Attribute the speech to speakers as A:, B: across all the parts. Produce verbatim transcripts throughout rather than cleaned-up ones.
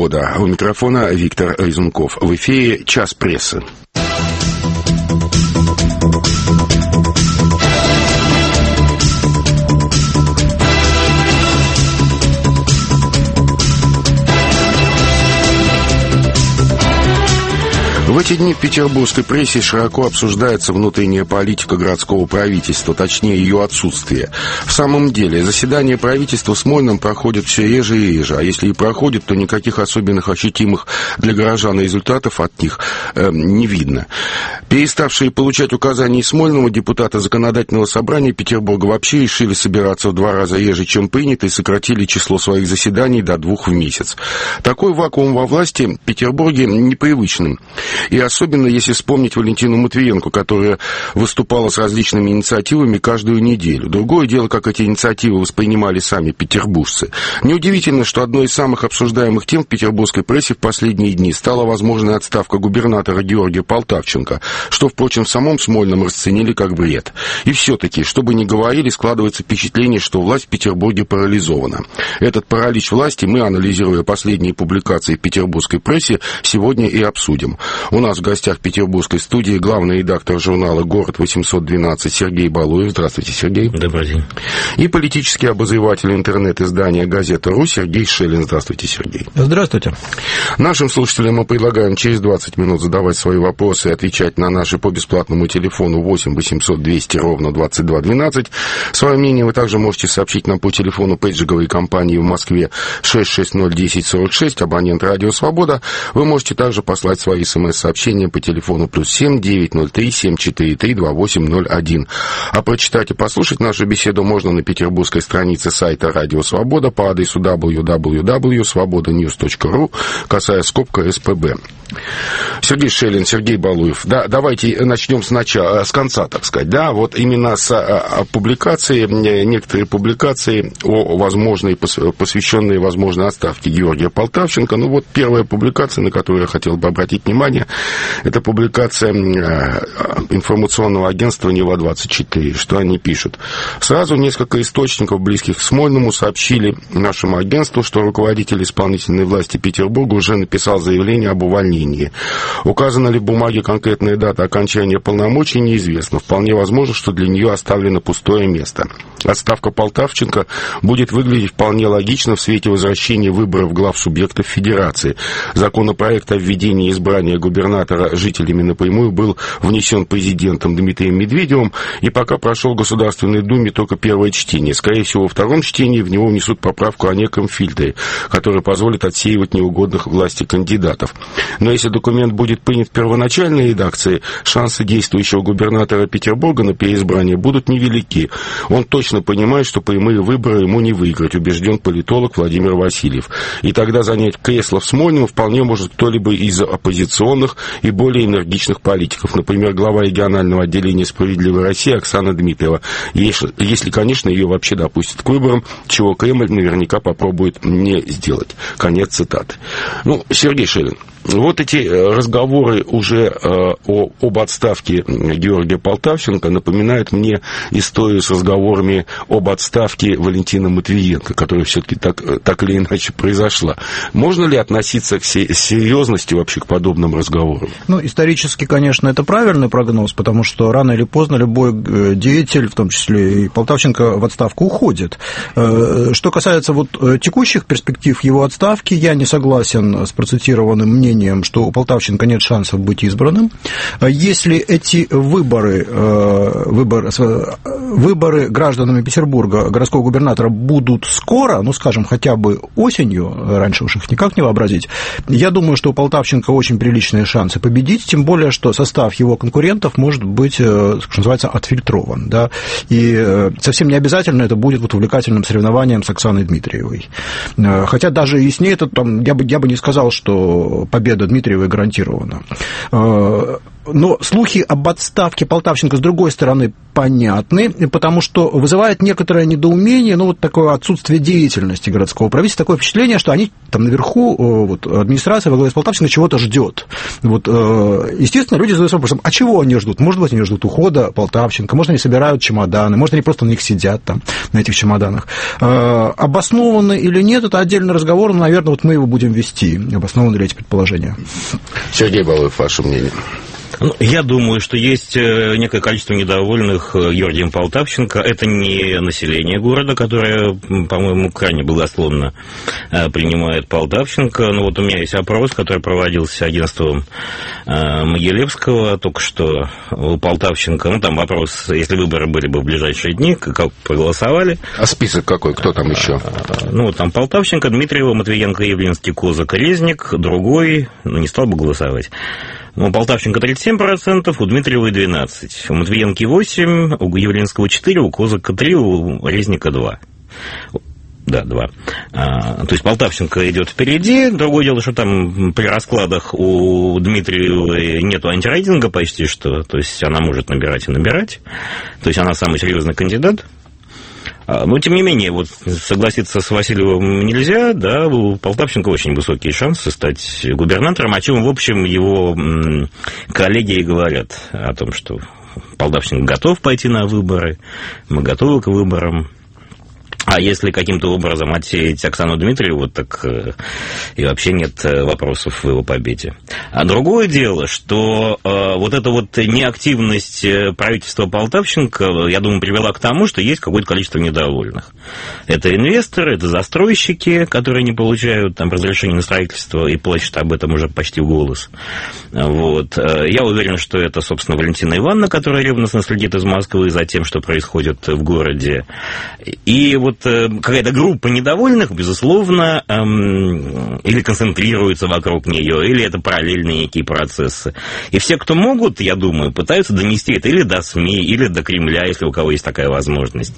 A: «Свобода». У микрофона Виктор Резунков. В эфире «Час прессы». В эти дни в петербургской прессе широко обсуждается внутренняя политика городского правительства, точнее ее отсутствие. В самом деле, заседания правительства в Смольном проходят все реже и реже, а если и проходят, то никаких особенных ощутимых для горожан результатов от них э, не видно. Переставшие получать указания из Смольного, депутаты законодательного собрания Петербурга вообще решили собираться в два раза реже, чем принято, и сократили число своих заседаний до двух в месяц. Такой вакуум во власти в Петербурге непривычным. И особенно, если вспомнить Валентину Матвиенко, которая выступала с различными инициативами каждую неделю. Другое дело, как эти инициативы воспринимали сами петербуржцы. Неудивительно, что одной из самых обсуждаемых тем в петербургской прессе в последние дни стала возможная отставка губернатора Георгия Полтавченко, что, впрочем, в самом Смольном расценили как бред. И все-таки, что бы ни говорили, складывается впечатление, что власть в Петербурге парализована. Этот паралич власти мы, анализируя последние публикации в петербургской прессе, сегодня и обсудим. У нас в гостях в петербургской студии главный редактор журнала «Город восемьсот двенадцать» Сергей Балуев. Здравствуйте, Сергей.
B: Добрый день.
A: И политический обозреватель интернет-издания «Газета.ру» Сергей Шелин. Здравствуйте, Сергей.
C: Здравствуйте.
A: Нашим слушателям мы предлагаем через двадцать минут задавать свои вопросы и отвечать на наши по бесплатному телефону восемь восемьсот двести ровно двадцать два двенадцать. Свое мнение вы также можете сообщить нам по телефону пейджинговой компании в Москве шесть шесть ноль десять сорок шесть, абонент «Радио Свобода». Вы можете также послать свои смс-сообщения по телефону плюс семь девятьсот три семь четыре три два восемь ноль один. А прочитать и послушать нашу беседу можно на петербургской странице сайта «Радио Свобода» по адресу дабл ю дабл ю дабл ю точка свобода ньюс точка ру, касая скобка эс пэ бэ. Сергей Шелин, Сергей Балуев. Да, давайте начнем сначала, с конца, так сказать. Да, вот именно с а, публикации, некоторые публикации о возможной, посвященные возможной отставке Георгия Полтавченко. Ну вот первая публикация, на которую я хотел бы обратить внимание, это публикация информационного агентства «Нева двадцать четыре». Что они пишут? Сразу несколько источников, близких к Смольному, сообщили нашему агентству, что руководитель исполнительной власти Петербурга уже написал заявление об увольнении. Указана ли в бумаге конкретная дата окончания полномочий, неизвестно. Вполне возможно, что для нее оставлено пустое место. Отставка Полтавченко будет выглядеть вполне логично в свете возвращения выборов глав субъектов Федерации. Законопроект о введении избрания губернатора жителями напрямую был внесен президентом Дмитрием Медведевым и пока прошел в Государственной Думе только первое чтение. Скорее всего, во втором чтении в него внесут поправку о неком фильтре, который позволит отсеивать неугодных власти кандидатов. Но если документ будет принят в первоначальной редакции, шансы действующего губернатора Петербурга на переизбрание будут невелики. Он точно понимает, что прямые выборы ему не выиграть, убежден политолог Владимир Васильев. И тогда занять кресло в Смольном вполне может кто-либо из оппозиционных и более энергичных политиков. Например, глава регионального отделения «Справедливой России» Оксана Дмитриева. Если, если, конечно, ее вообще допустят к выборам, чего Кремль наверняка попробует не сделать. Конец цитаты. Ну, Сергей Шелин. Вот эти разговоры уже о, об отставке Георгия Полтавченко напоминают мне историю с разговорами об отставке Валентины Матвиенко, которая все-таки так, так или иначе произошла. Можно ли относиться к серьезности вообще к подобным разговорам?
C: Ну, исторически, конечно, это правильный прогноз, потому что рано или поздно любой деятель, в том числе и Полтавченко, в отставку уходит. Что касается вот текущих перспектив его отставки, я не согласен с процитированным мнением, что у Полтавченко нет шансов быть избранным. Если эти выборы, выборы, выборы гражданами Петербурга городского губернатора будут скоро, ну, скажем, хотя бы осенью, раньше уж их никак не вообразить, я думаю, что у Полтавченко очень приличные шансы победить, тем более, что состав его конкурентов может быть, что называется, отфильтрован. Да? И совсем не обязательно это будет вот увлекательным соревнованием с Оксаной Дмитриевой. Хотя даже и с ней это, там, я бы, я бы не сказал, что победа Дмитриевой гарантирована. Но слухи об отставке Полтавченко, с другой стороны, понятны, потому что вызывает некоторое недоумение, ну, вот такое отсутствие деятельности городского правительства, такое впечатление, что они там наверху, вот, администрация во главе с Полтавченко чего-то ждет. Вот, естественно, люди задаются вопросом, а чего они ждут? Может быть, они ждут ухода Полтавченко, может, они собирают чемоданы, может, они просто на них сидят там, на этих чемоданах. Обоснованно или нет, это отдельный разговор, но, наверное, вот мы его будем вести, обоснованы ли эти предположения.
A: Сергей Балуев, ваше мнение?
B: Ну, я думаю, что есть некое количество недовольных Георгием Полтавченко. Это не население города, которое, по-моему, крайне благосклонно принимает Полтавченко. Но вот у меня есть опрос, который проводился агентством Могилевского только что у Полтавченко. Ну, там вопрос, если выборы были бы в ближайшие дни, как проголосовали.
A: А список какой? Кто там еще?
B: Ну, там Полтавченко, Дмитриева, Матвиенко, Явлинский, Козак, Резник. Другой, ну, не стал бы голосовать. У Полтавченко тридцать семь процентов, у Дмитриевой двенадцать процентов, у Матвиенки восемь процентов, у Явлинского четыре процента, у Козака три процента, у Резника два процента. Да, два. А, то есть Полтавченко идет впереди. Другое дело, что там при раскладах у Дмитриевой нету антирейтинга почти что. То есть она может набирать и набирать. То есть она самый серьезный кандидат. Но, тем не менее, вот согласиться с Васильевым нельзя, да, у Полтавченко очень высокие шансы стать губернатором, о чем, в общем, его коллеги и говорят, о том, что Полтавченко готов пойти на выборы, мы готовы к выборам. А если каким-то образом отсеять Оксану Дмитриеву, так и вообще нет вопросов в его победе. А другое дело, что э, вот эта вот неактивность правительства Полтавченко, я думаю, привела к тому, что есть какое-то количество недовольных. Это инвесторы, это застройщики, которые не получают там разрешение на строительство и плачут об этом уже почти в голос. Вот. Я уверен, что это, собственно, Валентина Ивановна, которая ревностно следит из Москвы за тем, что происходит в городе. И вот какая-то группа недовольных, безусловно, эм, или концентрируется вокруг нее, или это параллельные некие процессы. И все, кто могут, я думаю, пытаются донести это или до СМИ, или до Кремля, если у кого есть такая возможность.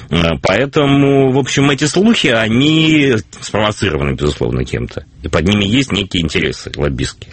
B: Поэтому, в общем, эти слухи, они спровоцированы, безусловно, кем-то. И под ними есть некие интересы лоббистские.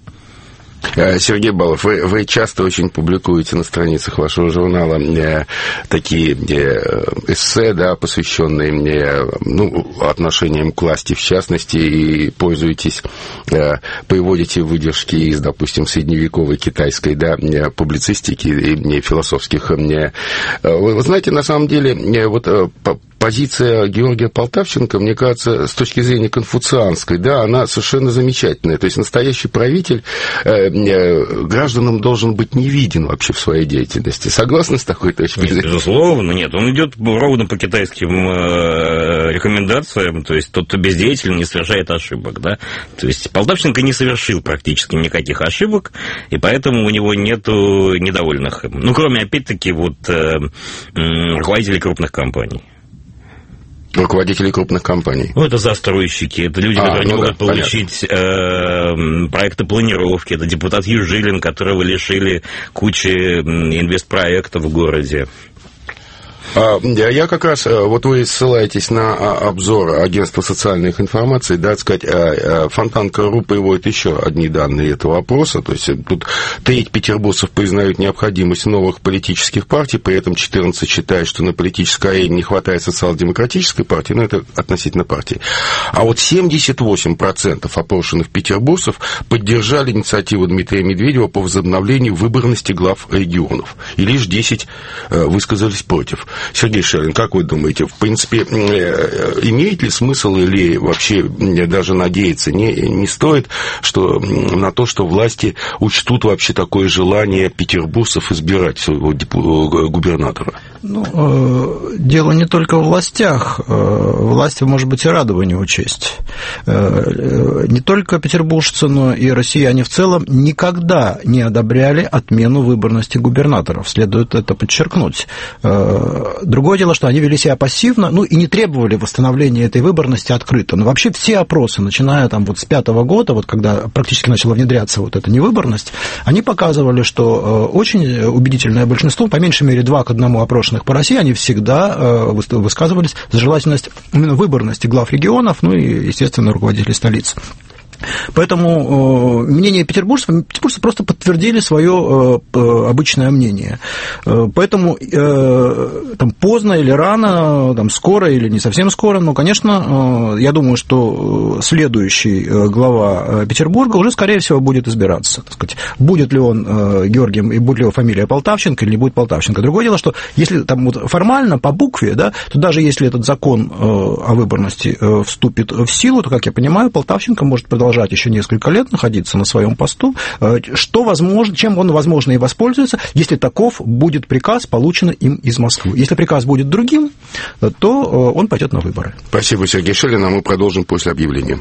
A: Сергей Балуев, вы, вы часто очень публикуете на страницах вашего журнала э, такие э, эссе, да, посвященные э, ну, отношениям к власти, в частности, и пользуетесь, э, приводите выдержки из, допустим, средневековой китайской, да, публицистики и философских. Э, вы, вы знаете, на самом деле, э, вот э, позиция Георгия Полтавченко, мне кажется, с точки зрения конфуцианской, да, она совершенно замечательная. То есть настоящий правитель э, э, гражданам должен быть не виден вообще в своей деятельности. Согласны с такой точкой зрения?
B: Безусловно, нет. Он идет ровно по китайским э, рекомендациям. То есть тот, кто бездеятельный, не совершает ошибок. Да? То есть Полтавченко не совершил практически никаких ошибок, и поэтому у него нету недовольных. Ну, кроме, опять-таки, вот э, э, руководителей крупных компаний.
A: Руководители крупных компаний.
B: Ну, это застройщики, это люди, а, которые ну не могут да, получить э, проекты планировки, это депутат Южилин, которого лишили кучи инвестпроектов в городе.
A: Я как раз, вот вы ссылаетесь на обзор агентства социальных информаций, да, так сказать, Фонтанка.ру приводит еще одни данные этого опроса, то есть тут треть петербуржцев признают необходимость новых политических партий, при этом четырнадцать считают, что на политической арене не хватает социал-демократической партии, но это относительно партии. А вот семьдесят восемь процентов опрошенных петербуржцев поддержали инициативу Дмитрия Медведева по возобновлению выборности глав регионов, и лишь десять высказались против. Сергей Шерин, как вы думаете, в принципе, имеет ли смысл или вообще даже надеяться не, не стоит что, на то, что власти учтут вообще такое желание петербуржцев избирать своего губернатора?
C: Ну, дело не только в властях. Власти, может быть, и рады бы не учесть. Не только петербуржцы, но и россияне в целом никогда не одобряли отмену выборности губернаторов. Следует это подчеркнуть. Другое дело, что они вели себя пассивно, ну, и не требовали восстановления этой выборности открыто. Но вообще все опросы, начиная там вот с пятого года, вот когда практически начала внедряться вот эта невыборность, они показывали, что очень убедительное большинство, по меньшей мере два к одному опрошенных по России, они всегда высказывались за желательность именно выборности глав регионов, ну и, естественно, руководителей столиц. Поэтому э, мнение петербуржцев, петербуржцы просто подтвердили свое э, обычное мнение. Э, поэтому э, там, поздно или рано, там, скоро или не совсем скоро, но, конечно, э, я думаю, что следующий глава Петербурга уже, скорее всего, будет избираться. Так сказать, будет ли он э, Георгием, и будет ли его фамилия Полтавченко или не будет Полтавченко. Другое дело, что если там вот формально, по букве, да, то даже если этот закон э, о выборности э, вступит в силу, то, как я понимаю, Полтавченко может продолжать еще несколько лет находиться на своем посту, что возможно, чем он, возможно, и воспользуется, если таков будет приказ, полученный им из Москвы. Если приказ будет другим, то он пойдет на выборы.
A: Спасибо, Сергей Шелин, а мы продолжим после объявления.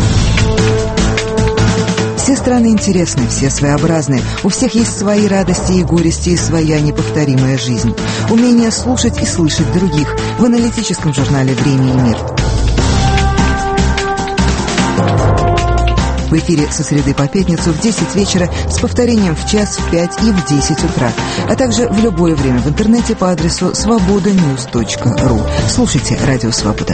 D: Все страны интересны, все своеобразны. У всех есть свои радости и горести, и своя неповторимая жизнь. Умение слушать и слышать других в аналитическом журнале «Время и мир». В эфире со среды по пятницу в десять вечера с повторением в час, в пять и в десять утра, а также в любое время в интернете по адресу свобода ньюс точка ру. Слушайте «Радио Свобода».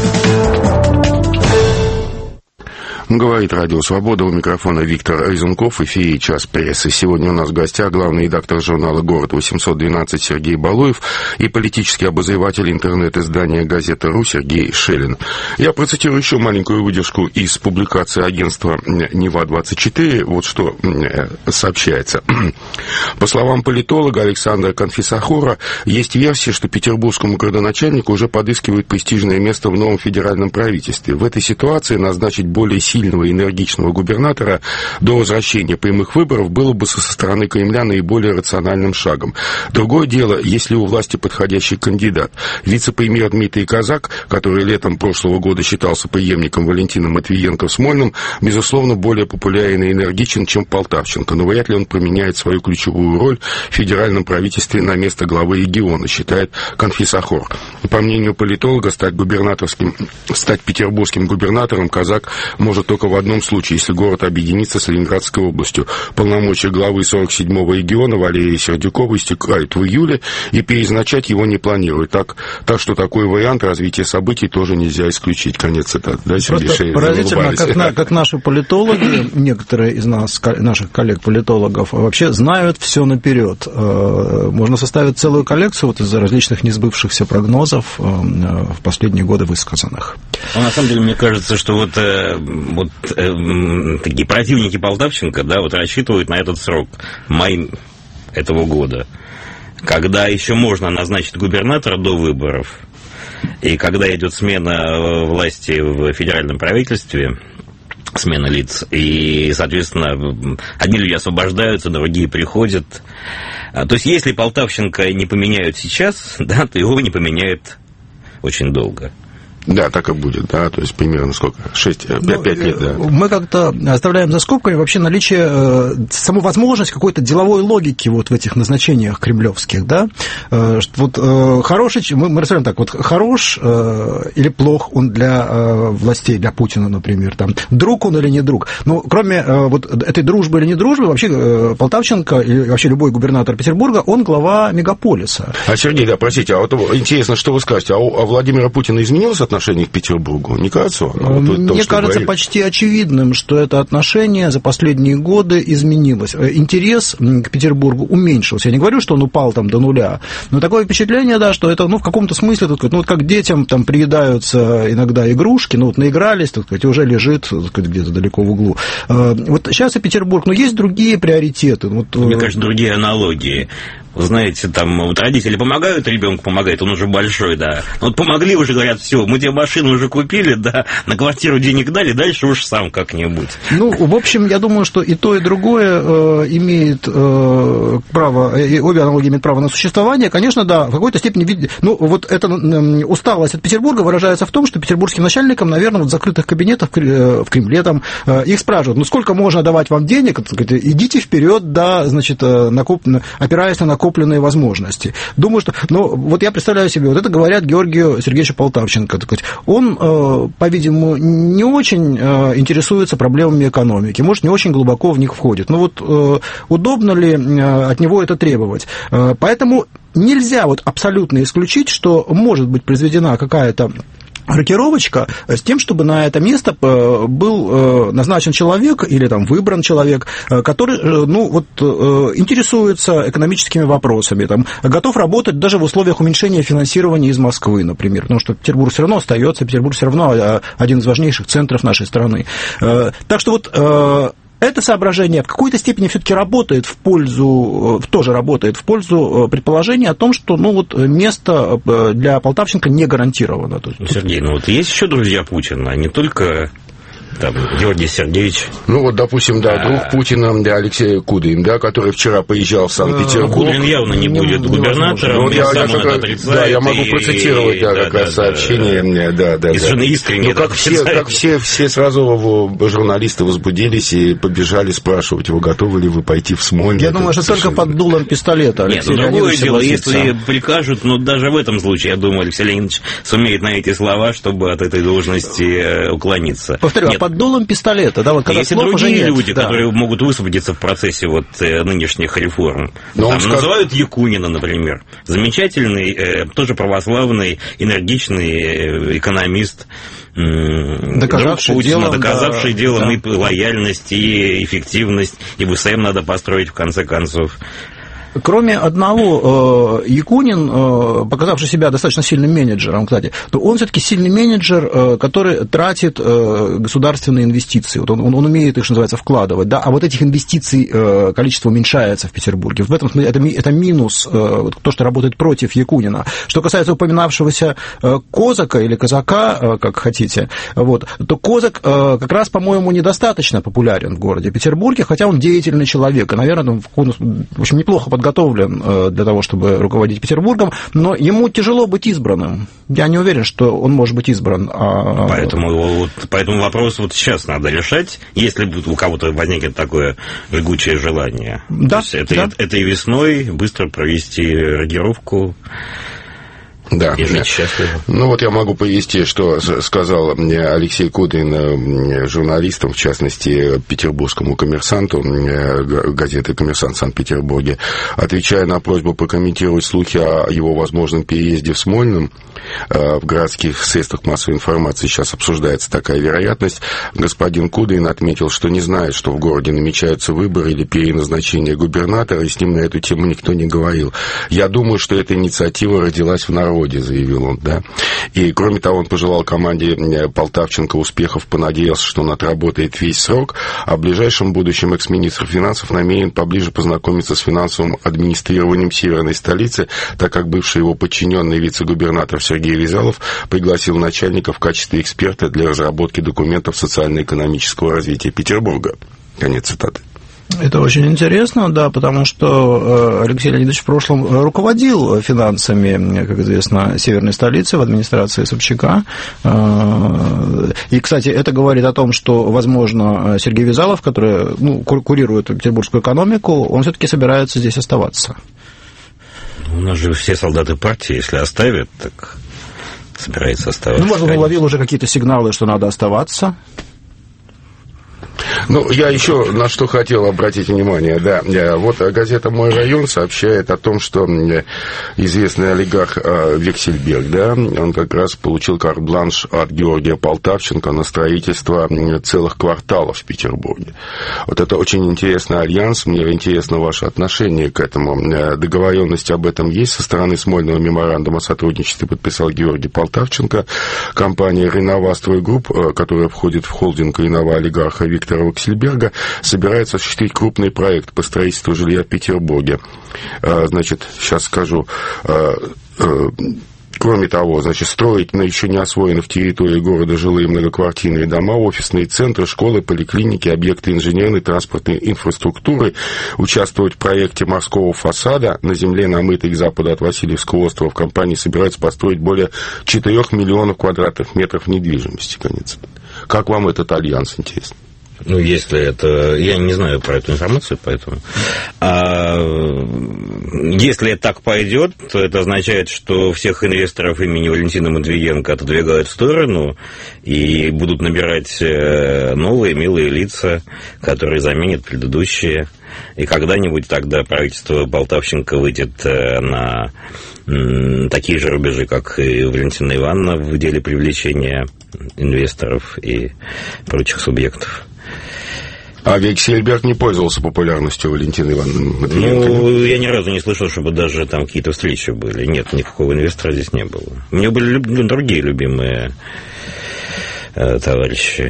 A: Говорит Радио Свобода, у микрофона Виктор Резунков, в эфире «Час прессы». Сегодня у нас в гостях главный редактор журнала «Город восемьсот двенадцать» Сергей Балуев и политический обозреватель интернет-издания «Газета.ру» Сергей Шелин. Я процитирую еще маленькую выдержку из публикации агентства Нева двадцать четыре. Вот что сообщается. По словам политолога Александра Конфисахора, есть версия, что петербургскому градоначальнику уже подыскивают престижное место в новом федеральном правительстве. В этой ситуации назначить более сильного сильного и энергичного губернатора до возвращения прямых выборов было бы со стороны Кремля наиболее рациональным шагом. Другое дело, если у власти подходящий кандидат. Вице-премьер Дмитрий Казак, который летом прошлого года считался преемником Валентина Матвиенко в Смольном, безусловно, более популярен и энергичен, чем Полтавченко, но вряд ли он променяет свою ключевую роль в федеральном правительстве на место главы региона, считает Конфисахор. По мнению политолога, стать губернаторским, стать петербургским губернатором Казак может только в одном случае, если город объединится с Ленинградской областью. Полномочия главы сорок седьмого региона Валерия Сердюкова истекают в июле, и переизначать его не планируют. Так, так что такой вариант развития событий тоже нельзя исключить. Конец цитаты. Да,
C: Просто поразительно, как, на, как наши политологи, некоторые из нас, наших коллег-политологов, вообще знают все наперед. Можно составить целую коллекцию вот из различных несбывшихся прогнозов в последние годы высказанных.
B: Ну, на самом деле, мне кажется, что вот вот э, такие противники Полтавченко, да, вот рассчитывают на этот срок, май этого года, когда еще можно назначить губернатора до выборов, и когда идет смена власти в федеральном правительстве, смена лиц, и, соответственно, одни люди освобождаются, другие приходят. То есть, если Полтавченко не поменяют сейчас, да, то его не поменяют очень долго.
A: Да, так и будет, да, то есть примерно сколько? шесть, пять лет, да.
C: Мы как-то оставляем за скобками вообще наличие, саму возможность какой-то деловой логики вот в этих назначениях кремлевских, да. Вот хороший, мы, мы рассмотрим так, вот хорош или плох он для властей, для Путина, например, там, друг он или не друг. Но кроме вот этой дружбы или не дружбы, вообще Полтавченко или вообще любой губернатор Петербурга, он глава мегаполиса.
A: А, Сергей, да, простите, а вот интересно, что вы скажете, а у Владимира Путина изменилось отношение отношение к Петербургу? Не кажется вам? Вот
C: Мне то, кажется говорили. Почти очевидным, что это отношение за последние годы изменилось. Интерес к Петербургу уменьшился. Я не говорю, что он упал там до нуля, но такое впечатление, да, что это, ну, в каком-то смысле, так сказать, ну, вот как детям там приедаются иногда игрушки, ну, вот наигрались, так сказать, уже лежит, так сказать, где-то далеко в углу. Вот сейчас и Петербург, но есть другие приоритеты. Вот...
B: Мне кажется, другие аналогии. Вы знаете, там вот родители помогают, ребенку помогает, он уже большой, да. Вот помогли уже, говорят, все, мы тебе машину уже купили, да, на квартиру денег дали, дальше уж сам как-нибудь.
C: Ну, в общем, я думаю, что и то, и другое э, имеет э, право, и обе аналогии имеют право на существование. Конечно, да, в какой-то степени, ну, вот эта э, усталость от Петербурга выражается в том, что петербургским начальникам, наверное, вот в закрытых кабинетах в Кремле там э, их спрашивают, ну, сколько можно давать вам денег, идите вперед, да, значит, накоп... опираясь на накоп накопленные возможности. Думаю, что... Ну, вот я представляю себе, вот это говорят Георгию Сергеевичу Полтавченко. Так сказать, он, по-видимому, не очень интересуется проблемами экономики, может, не очень глубоко в них входит. Но вот удобно ли от него это требовать? Поэтому нельзя вот абсолютно исключить, что может быть произведена какая-то рокировочка с тем, чтобы на это место был назначен человек или там выбран человек, который, ну, вот, интересуется экономическими вопросами, там, готов работать даже в условиях уменьшения финансирования из Москвы, например, потому что Петербург все равно остается, Петербург все равно один из важнейших центров нашей страны. Так что вот это соображение в какой-то степени все-таки работает в пользу, тоже работает в пользу предположения о том, что, ну, вот место для Полтавченко не гарантировано.
B: Сергей, ну вот есть еще друзья Путина, а не только там Георгий Сергеевич.
A: Ну вот, допустим, да, друг а... Путина, да, Алексей Кудрин, да, который вчера поезжал в Санкт-Петербург.
B: Кудрин явно не будет не, губернатором,
A: ну, я, я, как, да, я могу и... процитировать, да, да, как да, раз да, сообщение, да, да,
B: и
A: да.
B: искренне.
A: Ну, как все, как все, все сразу журналисты возбудились и побежали спрашивать его, готовы ли вы пойти в Смольный.
C: Я думаю, что совершенно... только под дулом пистолета Алексей
B: Нет, ну, другое дело,
C: согласится.
B: Если прикажут, но даже в этом случае, я думаю, Алексей Леонидович сумеет на эти слова, чтобы от этой должности уклониться.
C: Повторю,
B: Нет.
C: а под дулом пистолета. Да, вот
B: есть и другие люди, да. которые могут высвободиться в процессе вот нынешних реформ. Там сказ... называют Якунина, например. Замечательный, э, тоже православный, энергичный э, экономист, э,
C: доказавший
B: Путина,
C: делом,
B: доказавший
C: да,
B: делом
C: да.
B: и лояльность, и эффективность, и ВСМ надо построить в конце концов.
C: Кроме одного, Якунин, показавший себя достаточно сильным менеджером, кстати, то он все-таки сильный менеджер, который тратит государственные инвестиции. Вот он, он умеет их, что называется, вкладывать. Да? А вот этих инвестиций количество уменьшается в Петербурге. В этом смысле это, это минус, то, что работает против Якунина. Что касается упоминавшегося Козака или Казака, как хотите, вот, то Козак как раз, по-моему, недостаточно популярен в городе Петербурге, хотя он деятельный человек. И, наверное, в общем, неплохо подготовлен подготовлен для того, чтобы руководить Петербургом, но ему тяжело быть избранным. Я не уверен, что он может быть избран. А...
B: Поэтому, вот, поэтому вопрос вот сейчас надо решать, если у кого-то возникнет такое жгучее желание.
C: Да,
B: То есть это,
C: да.
B: этой весной быстро провести регировку.
A: Да,
B: и жить счастливо.
A: Ну вот я могу повести, что сказал мне Алексей Кудрин журналистам, в частности, петербургскому «Коммерсанту», газеты «Коммерсант» в Санкт-Петербурге, отвечая на просьбу прокомментировать слухи о его возможном переезде в Смольном. В городских средствах массовой информации сейчас обсуждается такая вероятность. Господин Кудрин отметил, что не знает, что в городе намечаются выборы или переназначение губернатора, и с ним на эту тему никто не говорил. Я думаю, что эта инициатива родилась в народе, заявил он, да. И, кроме того, он пожелал команде Полтавченко успехов, понадеялся, что он отработает весь срок, а в ближайшем будущем экс-министр финансов намерен поближе познакомиться с финансовым администрированием северной столицы, так как бывший его подчиненный вице-губернатор Сергей Вязалов пригласил начальника в качестве эксперта для разработки документов социально-экономического развития Петербурга. Конец цитаты.
C: Это очень интересно, да, потому что Алексей Леонидович в прошлом руководил финансами, как известно, северной столицы в администрации Собчака. И, кстати, это говорит о том, что, возможно, Сергей Вязалов, который, ну, курирует петербургскую экономику, он все-таки собирается здесь оставаться.
B: У нас же все солдаты партии, если оставят, так собирается оставаться.
C: Ну, может, он уловил уже какие-то сигналы, что надо оставаться.
A: Ну, я еще на что хотел обратить внимание, да, вот газета «Мой район» сообщает о том, что известный олигарх Вексельберг, да, он как раз получил карт-бланш от Георгия Полтавченко на строительство целых кварталов в Петербурге. Вот это очень интересный альянс, мне интересно ваше отношение к этому. Договоренность об этом есть со стороны Смольного меморандума о сотрудничестве подписал Георгий Полтавченко. Компания «Реновастрой Групп», которая входит в холдинг Ренова олигарха Виктора Вексельберга, собирается осуществить крупный проект по строительству жилья в Петербурге. Значит, сейчас скажу. Кроме того, значит, строить на еще не освоенных территории города жилые многоквартирные дома, офисные центры, школы, поликлиники, объекты инженерной, транспортной инфраструктуры, участвовать в проекте морского фасада на земле, намытой к западу от Васильевского острова. В компании собираются построить более четырёх миллионов квадратных метров недвижимости. Конец. Как вам этот альянс, интересно?
B: Ну, если это... Я не знаю про эту информацию, поэтому... А, Если это так пойдет, то это означает, что всех инвесторов имени Валентина Матвиенко отодвигают в сторону и будут набирать новые милые лица, которые заменят предыдущие. И когда-нибудь тогда правительство Полтавченко выйдет на такие же рубежи, как и Валентина Ивановна в деле привлечения инвесторов и прочих субъектов.
A: А Вексельберг не пользовался популярностью Валентины Ивановны Матвиенко?
B: Ну, я ни разу не слышал, чтобы даже там какие-то встречи были. Нет, никакого инвестора здесь не было. У меня были другие любимые э, товарищи.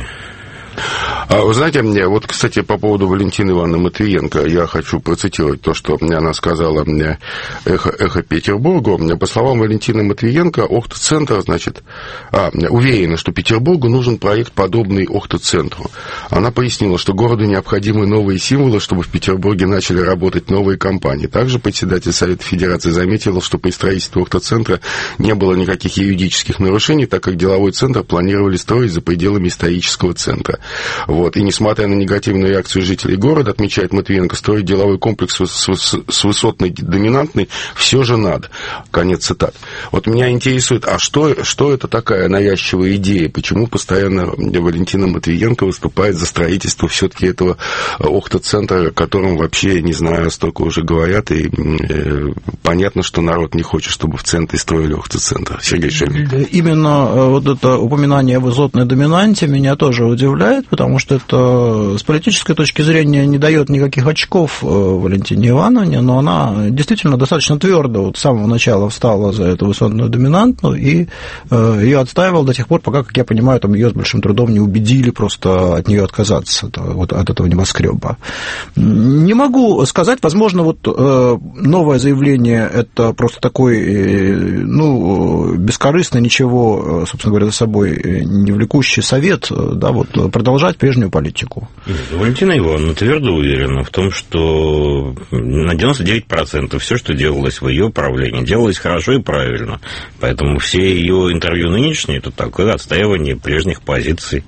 A: А вы знаете, мне, вот, кстати, по поводу Валентины Ивановны Матвиенко, я хочу процитировать то, что она сказала мне «Эхо, эхо Петербургу». По словам Валентины Матвиенко, Охта-центр, значит, а, уверена, что Петербургу нужен проект, подобный Охта-центру. Она пояснила, что городу необходимы новые символы, чтобы в Петербурге начали работать новые компании. Также председатель Совета Федерации заметил, что при строительстве Охта-центра не было никаких юридических нарушений, так как деловой центр планировали строить за пределами исторического центра. Вот. И несмотря на негативную реакцию жителей города, отмечает Матвиенко, строить деловой комплекс с, с, с высотной доминантной все же надо. Конец цитат. Вот меня интересует, а что, что это такая навязчивая идея? Почему постоянно Валентина Матвиенко выступает за строительство все-таки этого Охта-центра, о котором вообще, не знаю, столько уже говорят, и э, понятно, что народ не хочет, чтобы в центре строили Охта-центр. Сергей Шелин.
C: Именно вот это упоминание о высотной доминанте меня тоже удивляет, потому что это с политической точки зрения не дает никаких очков Валентине Ивановне, но она действительно достаточно твердо вот с самого начала встала за эту высотную доминанту и ее отстаивала до тех пор, пока, как я понимаю, там ее с большим трудом не убедили просто от нее отказаться, вот, от этого небоскреба. Не могу сказать, возможно, вот новое заявление – это просто такой, ну, бескорыстный, ничего, собственно говоря, за собой не влекущий совет, да, вот, продолжать прежнюю политику.
B: Валентина Ивановна твердо уверена в том, что на девяносто девять процентов все, что делалось в ее правлении, делалось хорошо и правильно. Поэтому все ее интервью нынешние – это такое отстаивание прежних позиций.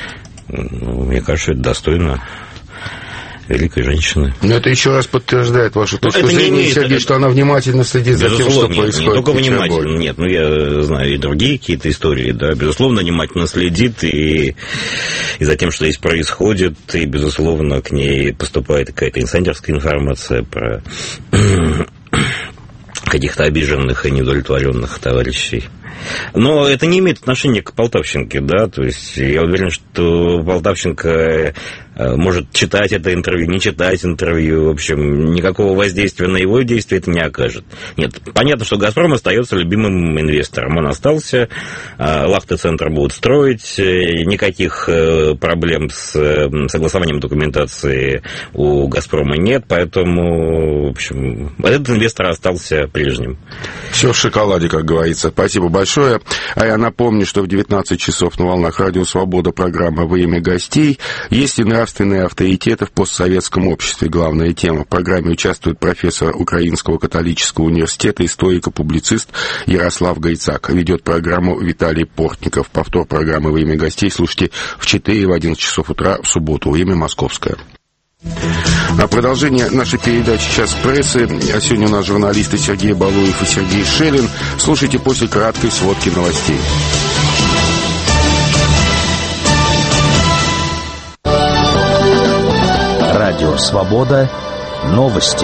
B: Мне кажется, это достойно великой женщины.
A: Но это еще раз подтверждает вашу точку
B: это
A: зрения,
B: имеет,
A: Сергей,
B: это...
A: что она внимательно следит за тем, что
B: нет,
A: происходит.
B: Не только внимательно, нет, ну я знаю и другие какие-то истории, да, безусловно, внимательно следит и, и за тем, что здесь происходит, и, безусловно, к ней поступает какая-то инсайдерская информация про каких-то обиженных и неудовлетворенных товарищей. Но это не имеет отношения к Полтавченке, да, то есть я уверен, что Полтавченко может читать это интервью, не читать интервью, в общем, никакого воздействия на его действия это не окажет. Нет, понятно, что «Газпром» остается любимым инвестором, он остался, Лахта-центр будут строить, никаких проблем с согласованием документации у «Газпрома» нет, поэтому, в общем, этот инвестор остался прежним.
A: Все в шоколаде, как говорится. Спасибо большое. А я напомню, что в девятнадцать часов на волнах Радио Свобода программа «Время гостей». Есть и нравственные авторитеты в постсоветском обществе. Главная тема. В программе участвует профессор Украинского католического университета, историк-публицист Ярослав Гайцак. Ведет программу Виталий Портников. Повтор программы «Время гостей» слушайте в четыре и в одиннадцать часов утра в субботу. Время московское. На продолжение нашей передачи «Час прессы». А сегодня у нас журналисты Сергей Балуев и Сергей Шелин. Слушайте после краткой сводки новостей.
E: Радио «Свобода». Новости.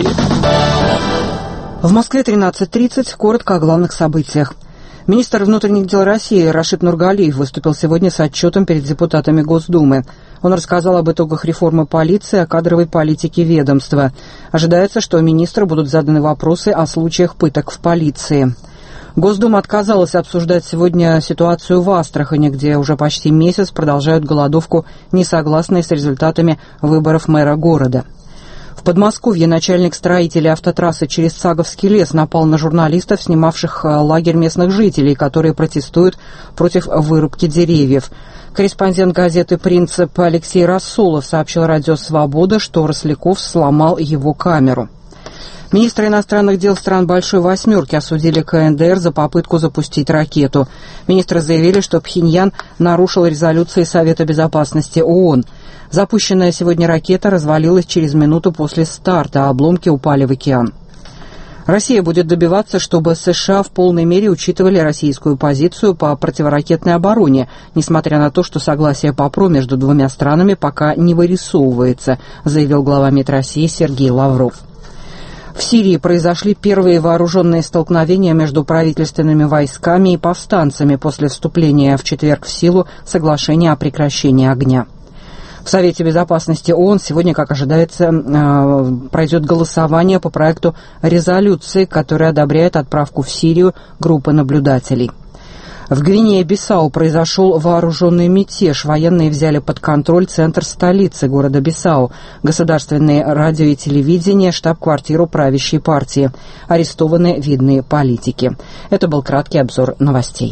F: В Москве тринадцать тридцать. Коротко о главных событиях. Министр внутренних дел России Рашид Нургалиев выступил сегодня с отчетом перед депутатами Госдумы. Он рассказал об итогах реформы полиции, о кадровой политике ведомства. Ожидается, что министру будут заданы вопросы о случаях пыток в полиции. Госдума отказалась обсуждать сегодня ситуацию в Астрахани, где уже почти месяц продолжают голодовку несогласные с результатами выборов мэра города. В Подмосковье начальник строителей автотрассы через Цаговский лес напал на журналистов, снимавших лагерь местных жителей, которые протестуют против вырубки деревьев. Корреспондент газеты «Принцип» Алексей Расулов сообщил Радио «Свобода», что Росляков сломал его камеру. Министры иностранных дел стран Большой Восьмерки осудили ка эн дэ эр за попытку запустить ракету. Министры заявили, что Пхеньян нарушил резолюции Совета Безопасности ООН. Запущенная сегодня ракета развалилась через минуту после старта, а обломки упали в океан. Россия будет добиваться, чтобы США в полной мере учитывали российскую позицию по противоракетной обороне, несмотря на то, что согласие по ПРО между двумя странами пока не вырисовывается, заявил глава МИД России Сергей Лавров. В Сирии произошли первые вооруженные столкновения между правительственными войсками и повстанцами после вступления в четверг в силу соглашения о прекращении огня. В Совете Безопасности ООН сегодня, как ожидается, пройдет голосование по проекту резолюции, которая одобряет отправку в Сирию группы наблюдателей. В Гвинее-Бисау произошел вооруженный мятеж. Военные взяли под контроль центр столицы города Бисау, государственное радио и телевидение, штаб-квартиру правящей партии. Арестованы видные политики. Это был краткий обзор новостей.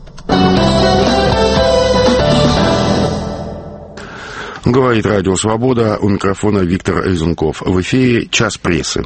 A: Говорит Радио Свобода, у микрофона Виктор Изунков. В эфире «Час прессы».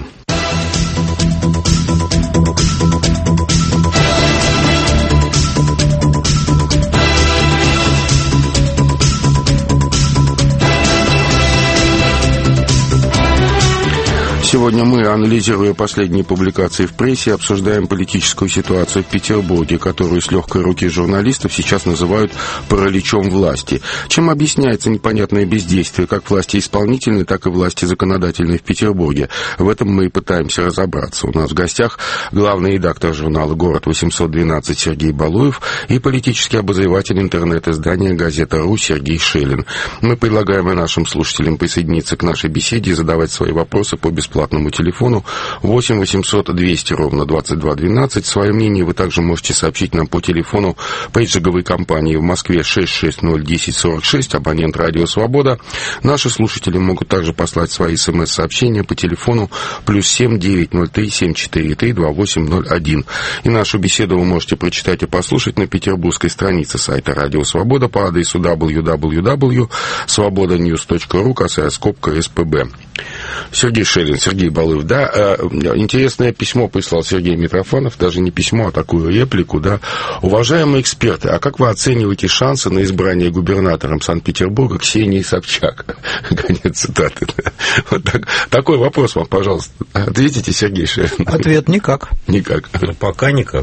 A: Сегодня мы, анализируя последние публикации в прессе, обсуждаем политическую ситуацию в Петербурге, которую с легкой руки журналистов сейчас называют параличом власти. Чем объясняется непонятное бездействие как власти исполнительной, так и власти законодательной в Петербурге? В этом мы и пытаемся разобраться. У нас в гостях главный редактор журнала «Город восемьсот двенадцать» Сергей Балуев и политический обозреватель интернет-издания «Газета.ру» Сергей Шелин. Мы предлагаем и нашим слушателям присоединиться к нашей беседе и задавать свои вопросы по бесплатному платному телефону восемь восемьсот двести ровно двадцать два двенадцать. Свое мнение вы также можете сообщить нам по телефону пейджинговой компании в Москве шесть шесть ноль десять сорок шесть, абонент Радио Свобода. Наши слушатели могут также послать свои смс-сообщения по телефону плюс семь девять ноль три семь четыре три два восемь ноль один. И нашу беседу вы можете прочитать и послушать на петербургской странице сайта Радио Свобода по адресу дабл ю дабл ю дабл ю точка свобода ньюс точка ру, косая скобка эс пэ бэ. Сергей Шелин, Сергей Балуев, да, интересное письмо прислал Сергей Митрофанов, даже не письмо, а такую реплику, да. Уважаемые эксперты, а как вы оцениваете шансы на избрание губернатором Санкт-Петербурга Ксении Собчак? Конец цитаты. Вот так, такой вопрос вам, пожалуйста. Ответите, Сергей Шелин.
C: Ответ никак.
A: Никак.
B: Ну, пока никак.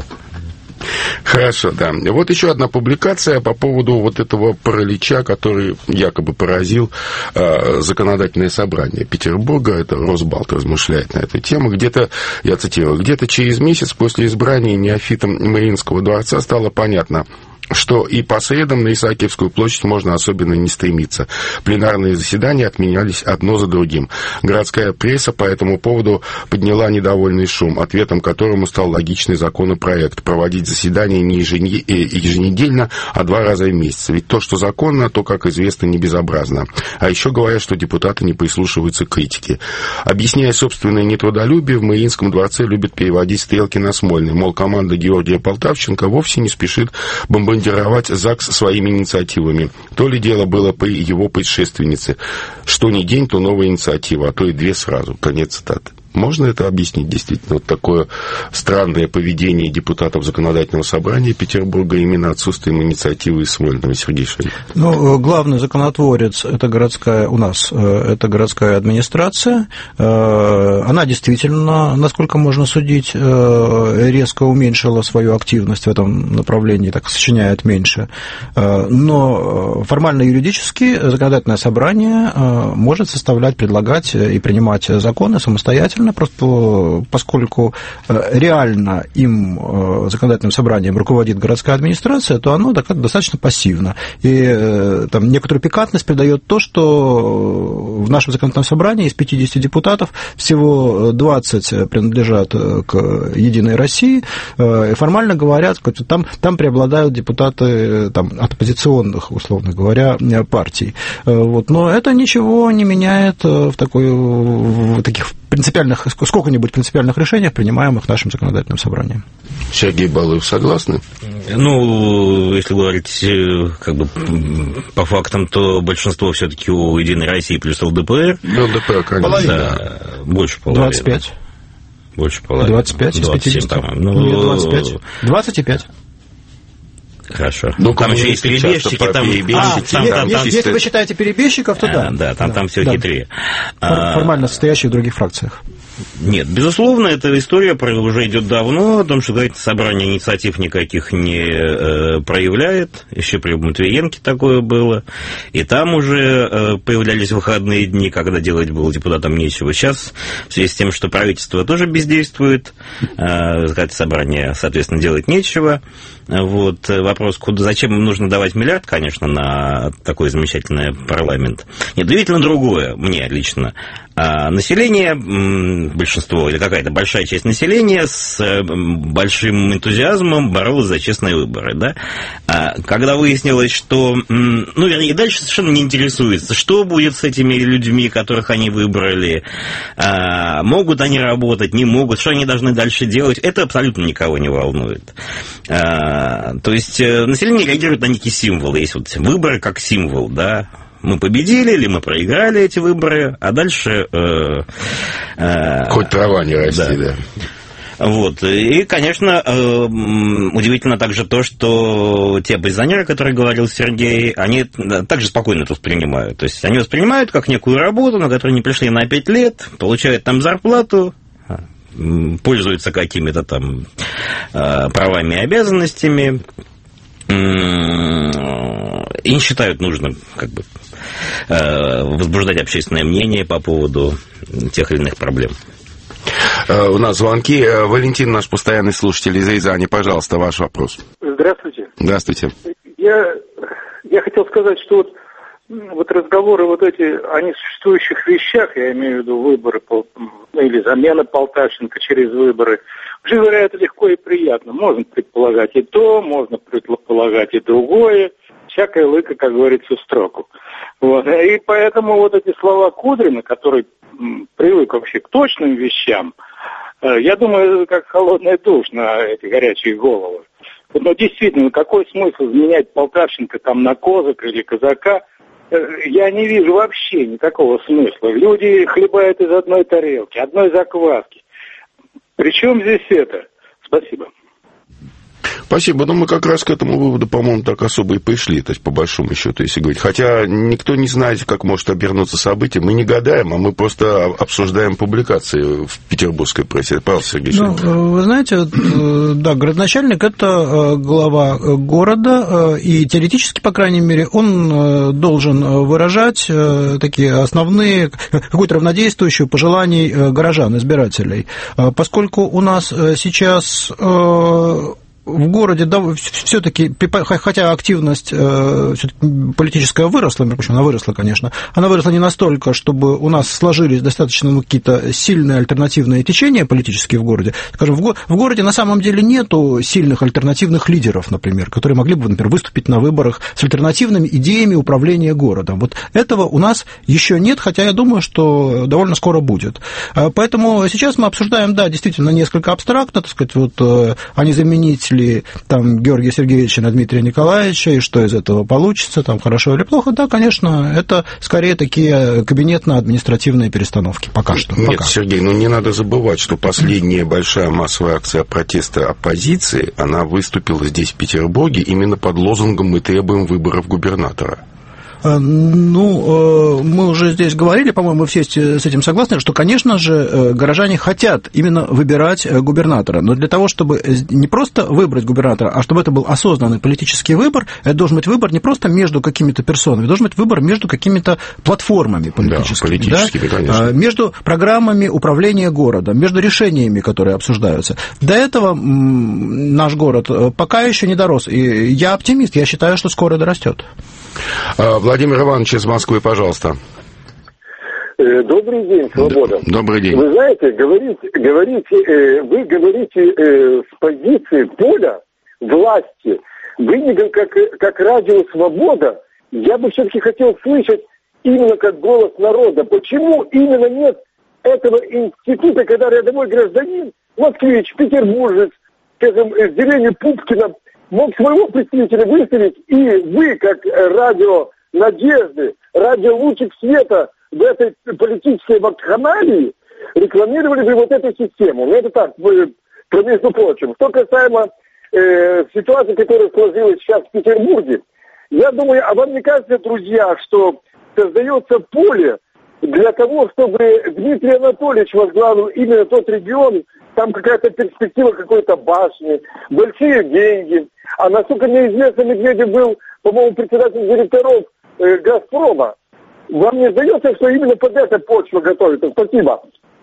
A: Хорошо, да. Вот еще одна публикация по поводу вот этого паралича, который якобы поразил э, законодательное собрание Петербурга. Это Росбалт размышляет на эту тему. Где-то, я цитирую, где-то через месяц после избрания неофитом Мариинского дворца стало понятно, что и по средам на Исаакиевскую площадь можно особенно не стремиться. Пленарные заседания отменялись одно за другим. Городская пресса по этому поводу подняла недовольный шум, ответом которому стал логичный законопроект проводить заседания не еженедельно, а два раза в месяц. Ведь то, что законно, то, как известно, не безобразно. А еще говорят, что депутаты не прислушиваются к критике. Объясняя собственное нетрудолюбие, в Мариинском дворце любят переводить стрелки на Смольный. Мол, команда Георгия Полтавченко вовсе не спешит бомбардировать ЗАГС своими инициативами. То ли дело было при его предшественнице. Что ни день, то новая инициатива, а то и две сразу. Конец цитаты. Можно это объяснить, действительно, вот такое странное поведение депутатов Законодательного собрания Петербурга именно отсутствием инициативы из Смольного? Сергей Шелин.
C: Ну, главный законотворец это городская, у нас, это городская администрация. Она действительно, насколько можно судить, резко уменьшила свою активность в этом направлении, так сочиняет меньше. Но формально-юридически Законодательное собрание может составлять, предлагать и принимать законы самостоятельно, просто поскольку реально им, законодательным собранием, руководит городская администрация, то оно достаточно пассивно. И там некоторую пикантность придает то, что в нашем законодательном собрании из пятидесяти депутатов всего двадцать принадлежат к «Единой России», и формально говорят, там, там преобладают депутаты там, от оппозиционных, условно говоря, партий. Вот. Но это ничего не меняет в, такой, в таких принципиальных, сколько-нибудь принципиальных решениях, принимаемых нашим законодательным собранием.
A: Сергей Балуев, согласны?
B: Ну, если говорить как бы по фактам, то большинство все-таки у «Единой России» плюс ЛДПР.
A: ЛДПР, конечно.
C: Половина.
B: Да, больше половины.
C: двадцать пять.
B: Больше половины.
C: двадцать пять из пятидесяти.
B: Ну,
C: нет, двадцать пять. двадцать пять.
B: Хорошо.
A: Ну,
B: там еще есть перебежчики, там...
C: А, там, там, там, если вы считаете перебежчиков, то да.
B: Да, там,
C: да,
B: там все
C: да.
B: хитрее.
C: Формально состоящие в других фракциях.
B: Нет, безусловно, эта история уже идет давно, о том, что говорит, собрание инициатив никаких не э, проявляет. Еще при Матвиенке такое было. И там уже э, появлялись выходные дни, когда делать было депутатам нечего. Сейчас, в связи с тем, что правительство тоже бездействует, э, собрание, соответственно, делать нечего. Вот, вопрос, куда, зачем им нужно давать миллиард, конечно, на такой замечательный парламент. Нет, удивительно другое, мне лично. А население, большинство или какая-то большая часть населения с большим энтузиазмом боролась за честные выборы. Да? А когда выяснилось, что... Ну, вернее, дальше совершенно не интересуется, что будет с этими людьми, которых они выбрали, а, могут они работать, не могут, что они должны дальше делать, это абсолютно никого не волнует. А, то есть население реагирует на некие символы. Есть вот выборы как символ, да. Мы победили или мы проиграли эти выборы, а дальше... Э, э,
A: хоть трава не расти, да.
B: да. Вот. И, конечно, удивительно также то, что те оппозиционеры, о которых говорил Сергей, они также спокойно это воспринимают. То есть они воспринимают как некую работу, на которую они пришли на пять лет, получают там зарплату, пользуются какими-то там правами и обязанностями, и не считают нужным как бы возбуждать общественное мнение по поводу тех или иных проблем.
A: У нас звонки. Валентин, наш постоянный слушатель из Рязани, пожалуйста, ваш вопрос.
G: Здравствуйте.
A: Здравствуйте.
G: Я, я хотел сказать, что вот, вот разговоры вот эти о несуществующих вещах, я имею в виду выборы или замена Полтавченко через выборы, вообще говоря, это легко и приятно. Можно предполагать и то, можно предполагать и другое. Всякая лыка, как говорится, в строку. Вот. И поэтому вот эти слова Кудрина, который м, привык вообще к точным вещам, э, я думаю, это как холодный душ на эти горячие головы. Вот, но действительно, какой смысл менять Полтавченко там на Козака или Казака? Э, я не вижу вообще никакого смысла. Люди хлебают из одной тарелки, одной закваски. Причем здесь это? Спасибо.
A: Спасибо. Но мы как раз к этому выводу, по-моему, так особо и пришли, то есть по большому счету, если говорить. Хотя никто не знает, как может обернуться событие. Мы не гадаем, а мы просто обсуждаем публикации в петербургской прессе. Павел Сергеевич.
C: Ну, вы знаете, да, городоначальник – это глава города, и теоретически, по крайней мере, он должен выражать такие основные, какую-то равнодействующую пожеланий горожан, избирателей. Поскольку у нас сейчас... В городе, да, все-таки, хотя активность э, политическая выросла, причем она выросла, конечно, она выросла не настолько, чтобы у нас сложились достаточно ну, какие-то сильные альтернативные течения политические в городе. Скажем, в, го- в городе на самом деле нету сильных альтернативных лидеров, например, которые могли бы, например, выступить на выборах с альтернативными идеями управления городом. Вот этого у нас еще нет, хотя я думаю, что довольно скоро будет. Поэтому сейчас мы обсуждаем, да, действительно, несколько абстрактно, так сказать, вот, а не заменить ли там Георгия Сергеевича на Дмитрия Николаевича, и что из этого получится, там хорошо или плохо, да, конечно, это скорее такие кабинетно-административные перестановки, пока что.
A: Нет,
C: пока.
A: Сергей, ну не надо забывать, что последняя большая массовая акция протеста оппозиции, она выступила здесь, в Петербурге, именно под лозунгом «Мы требуем выборов губернатора».
C: Ну, мы уже здесь говорили, по-моему, мы все с этим согласны, что, конечно же, горожане хотят именно выбирать губернатора, но для того, чтобы не просто выбрать губернатора, а чтобы это был осознанный политический выбор, это должен быть выбор не просто между какими-то персонами, должен быть выбор между какими-то платформами политическими,
A: да, политическими,
C: да?
A: Конечно.
C: Между программами управления городом, между решениями, которые обсуждаются. До этого наш город пока еще не дорос, и я оптимист, я считаю, что скоро дорастет.
A: Владимир Иванович из Москвы, пожалуйста.
H: Добрый день, Свобода.
A: Добрый день.
H: Вы знаете, говорите, говорите, вы говорите с позиции поля власти. Вы не как, как радио «Свобода». Я бы все-таки хотел слышать именно как голос народа. Почему именно нет этого института, когда рядовой гражданин, москвич, петербуржец, скажем, из деревни Пупкина, мог своего представителя выставить, и вы, как радио надежды, радио лучик света в этой политической вакханалии, рекламировали бы вот эту систему. Ну, это так, между прочим. Что касаемо э, ситуации, которая сложилась сейчас в Петербурге, я думаю, а вам не кажется, друзья, что создается поле для того, чтобы Дмитрий Анатольевич возглавил именно тот регион, там какая-то перспектива какой-то башни, большие деньги. А насколько мне известно, Медведев был, по-моему, председателем директоров э, «Газпрома». Вам не сдается, что именно под это почва готовится? Спасибо.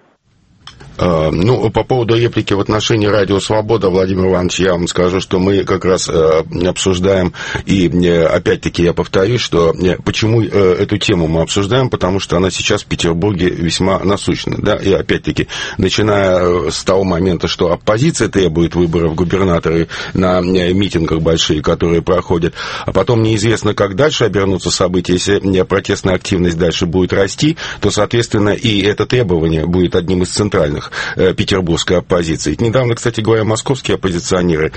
A: Ну, по поводу реплики в отношении «Радио Свобода», Владимир Иванович, я вам скажу, что мы как раз обсуждаем, и опять-таки я повторюсь, что почему эту тему мы обсуждаем, потому что она сейчас в Петербурге весьма насущна, да, и опять-таки, начиная с того момента, что оппозиция требует выборов губернаторы на митингах большие, которые проходят, а потом неизвестно, как дальше обернутся события, если протестная активность дальше будет расти, то, соответственно, и это требование будет одним из центральных петербургской оппозиции. Недавно, кстати говоря, московские оппозиционеры,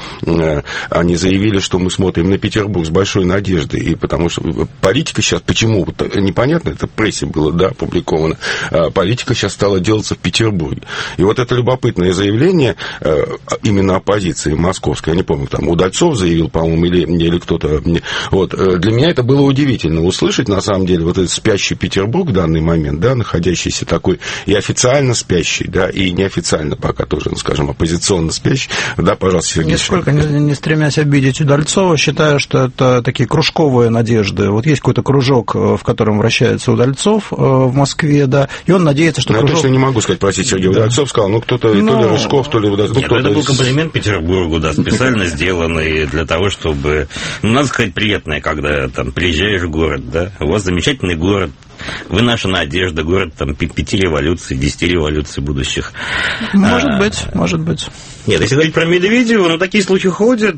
A: они заявили, что мы смотрим на Петербург с большой надеждой, и потому что политика сейчас, почему, непонятно, это в прессе было, да, опубликовано, политика сейчас стала делаться в Петербурге. И вот это любопытное заявление именно оппозиции московской, я не помню, там Удальцов заявил, по-моему, или, или кто-то, вот, для меня это было удивительно услышать, на самом деле, вот этот спящий Петербург в данный момент, да, находящийся такой и официально спящий, да, и неофициально пока тоже, ну, скажем, оппозиционно спящий. Да, пожалуйста, Сергей.
C: Нисколько не, не стремясь обидеть Удальцова, считаю, что это такие кружковые надежды. Вот есть какой-то кружок, в котором вращается Удальцов в Москве, да, и он надеется, что
A: ну,
C: кружок...
A: Я точно не могу сказать, простите, Сергей, да. Удальцов сказал, ну, кто-то, Но... то ли Рыжков, то ли Удальцов.
B: Нет, это был комплимент Петербургу, да, специально сделанный для того, чтобы, ну, надо сказать, приятное, когда там приезжаешь в город, да, у вас замечательный город, вы наша надежда, город там пяти революций, десяти революций будущих.
C: Может
B: а,
C: быть, может быть.
B: Нет, если говорить про Медведева, ну, такие слухи ходят,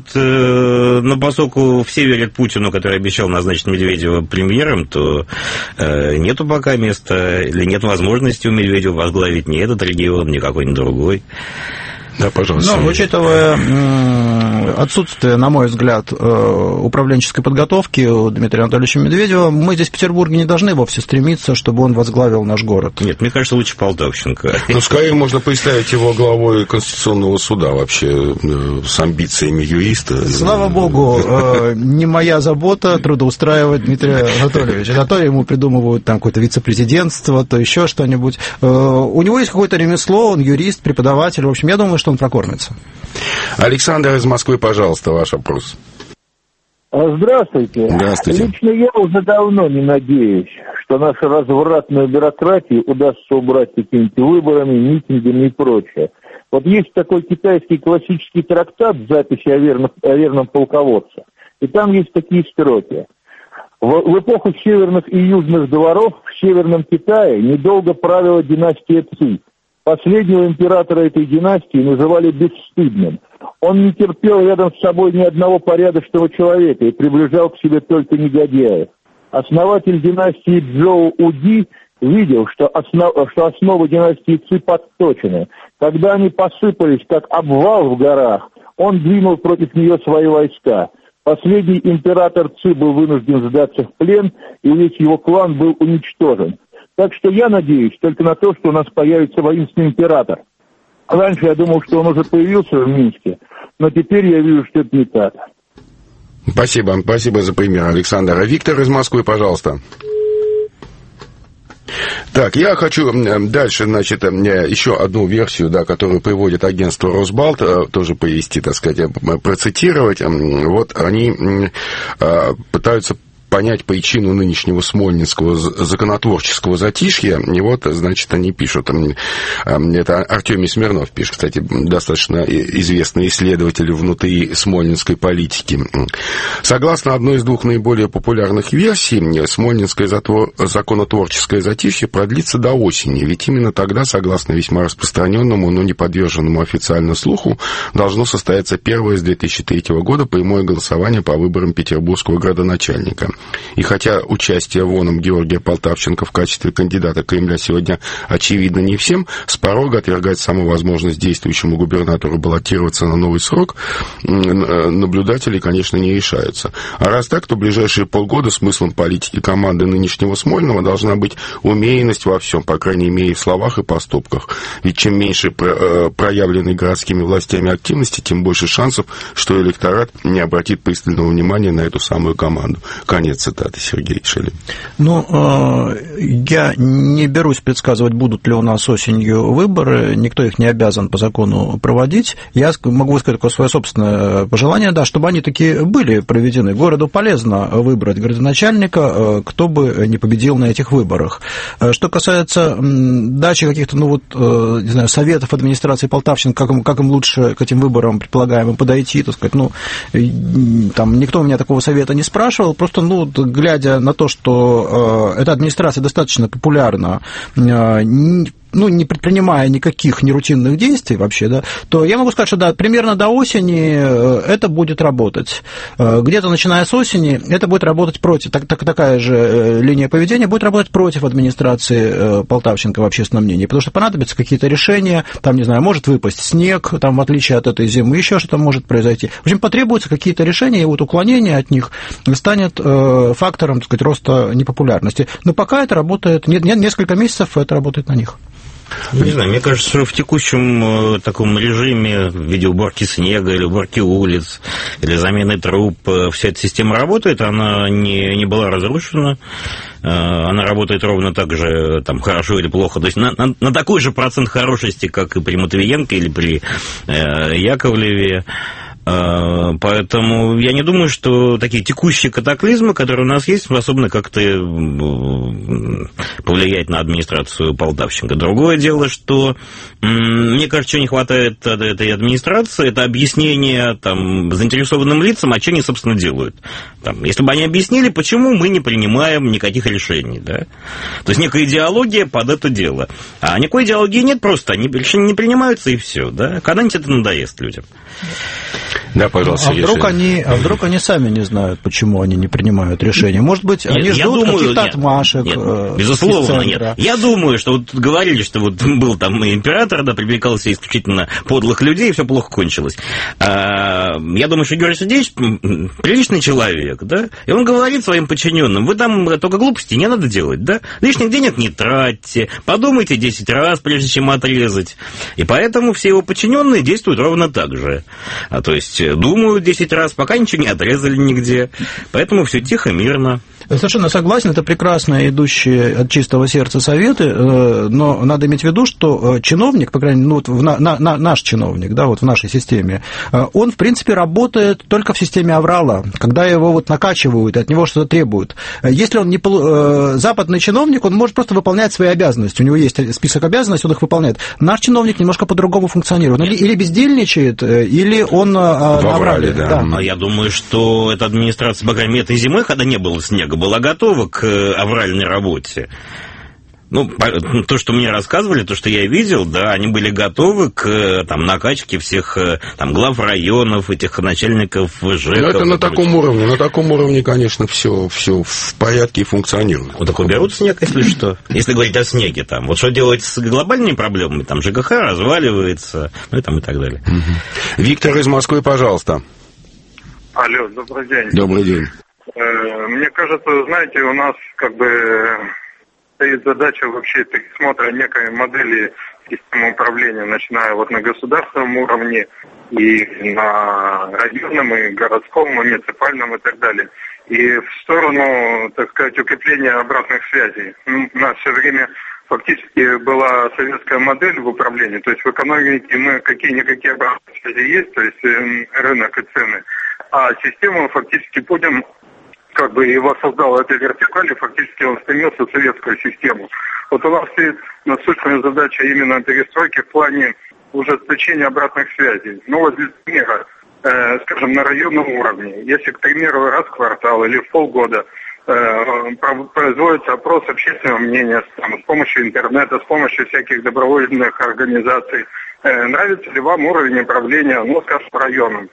B: э, но поскольку все верят Путину, который обещал назначить Медведева премьером, то э, нету пока места, или нет возможности у Медведева возглавить ни этот регион, ни какой-нибудь другой.
A: Да, пожалуйста.
C: Но, учитывая отсутствие, на мой взгляд, управленческой подготовки у Дмитрия Анатольевича Медведева, мы здесь в Петербурге не должны вовсе стремиться, чтобы он возглавил наш город.
B: Нет, мне кажется, лучше Полтавченко.
A: Ну, скорее можно представить его главой Конституционного суда вообще, с амбициями юриста.
C: Слава богу, не моя забота трудоустраивать Дмитрия Анатольевича. А то ему придумывают там какое-то вице-президентство, то еще что-нибудь. У него есть какое-то ремесло, он юрист, преподаватель. В общем, я думаю, что он прокормится.
A: Александр из Москвы, пожалуйста, ваш вопрос.
I: Здравствуйте.
A: Здравствуйте.
I: Лично я уже давно не надеюсь, что нашу развратную бюрократию удастся убрать какими-то выборами, митингами и прочее. Вот есть такой китайский классический трактат «Записи о верном, о верном полководце», и там есть такие строки. В, в эпоху северных и южных дворов в Северном Китае недолго правила династия Ци. Последнего императора этой династии называли бесстыдным. Он не терпел рядом с собой ни одного порядочного человека и приближал к себе только негодяев. Основатель династии Чжоу Уди видел, что, основ... что основы династии Ци подточены. Когда они посыпались, как обвал в горах, он двинул против нее свои войска. Последний император Ци был вынужден сдаться в плен, и весь его клан был уничтожен. Так что я надеюсь только на то, что у нас появится воинственный император. Раньше я думал, что он уже появился в Минске, но теперь я вижу, что это не так.
A: Спасибо, спасибо за пример, Александр. А Виктор из Москвы, пожалуйста. Так, я хочу дальше, значит, еще одну версию, да, которую приводит агентство Росбалт, тоже привести, так сказать, процитировать. Вот они пытаются понять причину нынешнего смольнинского законотворческого затишья. И вот, значит, они пишут, это Артемий Смирнов пишет, кстати, достаточно известный исследователь внутри смольнинской политики. Согласно одной из двух наиболее популярных версий, смольнинское законотворческое затишье продлится до осени, ведь именно тогда, согласно весьма распространенному, но не подверженному официально слуху, должно состояться первое с две тысячи третьего года прямое голосование по выборам петербургского градоначальника. И хотя участие воном Георгия Полтавченко в качестве кандидата Кремля сегодня очевидно не всем, с порога отвергать саму возможность действующему губернатору баллотироваться на новый срок наблюдатели, конечно, не решаются. А раз так, то в ближайшие полгода смыслом политики команды нынешнего Смольного должна быть умеренность во всем, по крайней мере, в словах и поступках. Ведь чем меньше проявленной городскими властями активности, тем больше шансов, что электорат не обратит пристального внимания на эту самую команду. Конец Конец цитаты Сергея Шелин.
C: Ну, я не берусь предсказывать, будут ли у нас осенью выборы, никто их не обязан по закону проводить. Я могу сказать такое свое собственное пожелание, да, чтобы они такие были проведены. Городу полезно выбрать городоначальника, кто бы не победил на этих выборах. Что касается дачи каких-то, ну вот, не знаю, советов администрации Полтавщины, как им, как им лучше к этим выборам предполагаемым подойти, так сказать, ну, там никто у меня такого совета не спрашивал, просто, ну, глядя на то, что э, эта администрация достаточно популярна, э, ну, не предпринимая никаких нерутинных действий вообще, да, то я могу сказать, что да, примерно до осени это будет работать. Где-то начиная с осени это будет работать против, так, так, такая же линия поведения будет работать против администрации Полтавченко в общественном мнении, потому что понадобятся какие-то решения, там, не знаю, может выпасть снег, там, в отличие от этой зимы, еще что-то может произойти. В общем, потребуются какие-то решения, и вот уклонение от них станет фактором, так сказать, роста непопулярности. Но пока это работает, нет, нет, несколько месяцев это работает на них.
B: Не знаю, мне кажется, что в текущем э, таком режиме в виде уборки снега или уборки улиц, или замены труб, э, вся эта система работает, она не, не была разрушена, э, она работает ровно так же, там, хорошо или плохо, то есть на, на, на такой же процент хорошести, как и при Матвиенко или при э, Яковлеве. Поэтому я не думаю, что такие текущие катаклизмы, которые у нас есть, способны как-то повлиять на администрацию Полтавщенко. Другое дело, что, мне кажется, что не хватает этой администрации, это объяснение там, заинтересованным лицам, а что они, собственно, делают. Там, если бы они объяснили, почему мы не принимаем никаких решений. Да? То есть некая идеология под это дело. А никакой идеологии нет, просто они решения не принимаются, и все. Да? Когда-нибудь это надоест людям.
A: Да, пожалуйста.
C: А вдруг, они, а вдруг они сами не знают, почему они не принимают решения? Может быть, они нет, ждут думаю, каких-то нет, отмашек?
B: Нет, безусловно, нет. Я думаю, что вот говорили, что вот был там император, да, привлекался исключительно подлых людей, и все плохо кончилось. А, я думаю, что Георгий Сергеевич приличный человек, да, и он говорит своим подчиненным: вы там только глупости не надо делать, да, лишних денег не тратьте, подумайте десять раз, прежде чем отрезать. И поэтому все его подчиненные действуют ровно так же. А, то есть думают десять раз, пока ничего не отрезали нигде. Поэтому все тихо, мирно.
C: Я совершенно согласен, это прекрасно идущие от чистого сердца советы, но надо иметь в виду, что чиновник, по крайней мере, ну, вот в на, на, наш чиновник, да, вот в нашей системе, он, в принципе, работает только в системе аврала, когда его вот накачивают, от него что-то требуют. Если он не западный чиновник, он может просто выполнять свои обязанности, у него есть список обязанностей, он их выполняет. Наш чиновник немножко по-другому функционирует, или, или бездельничает, или он в
B: на аврале. Да. Да. А я думаю, что эта администрация, по крайней мере, этой зимой, когда не было снега, была готова к авральной работе. Ну, то, что мне рассказывали, то, что я видел, да, они были готовы к там, накачке всех там, глав районов, этих начальников ЖЭКов.
A: Ну, это на таком уровне, на таком уровне, конечно, все, все в порядке и функционирует.
B: Вот такой берут снег, если что. Если говорить о снеге, там, вот что делать с глобальными проблемами, там, ЖКХ разваливается, ну, и там, и так далее.
A: Угу. Виктор из Москвы, пожалуйста.
J: Алло, добрый день.
A: Добрый день.
J: Мне кажется, знаете, у нас как бы стоит задача вообще пересмотра некой модели системы управления, начиная вот на государственном уровне и на районном, и городском, и муниципальном, и так далее. И в сторону, так сказать, укрепления обратных связей. У нас все время фактически была советская модель в управлении, то есть в экономике мы какие-никакие обратные связи есть, то есть рынок и цены, а систему фактически Путин как бы его создал этой вертикали, фактически он стремился в советскую систему. Вот у нас стоит насущная задача именно перестройки в плане ужесточения обратных связей. Ну вот для примера, э, скажем, на районном уровне, если, к примеру, раз в квартал или в полгода э, производится опрос общественного мнения там, с помощью интернета, с помощью всяких добровольных организаций, э, нравится ли вам уровень управления, ну, скажем, районом,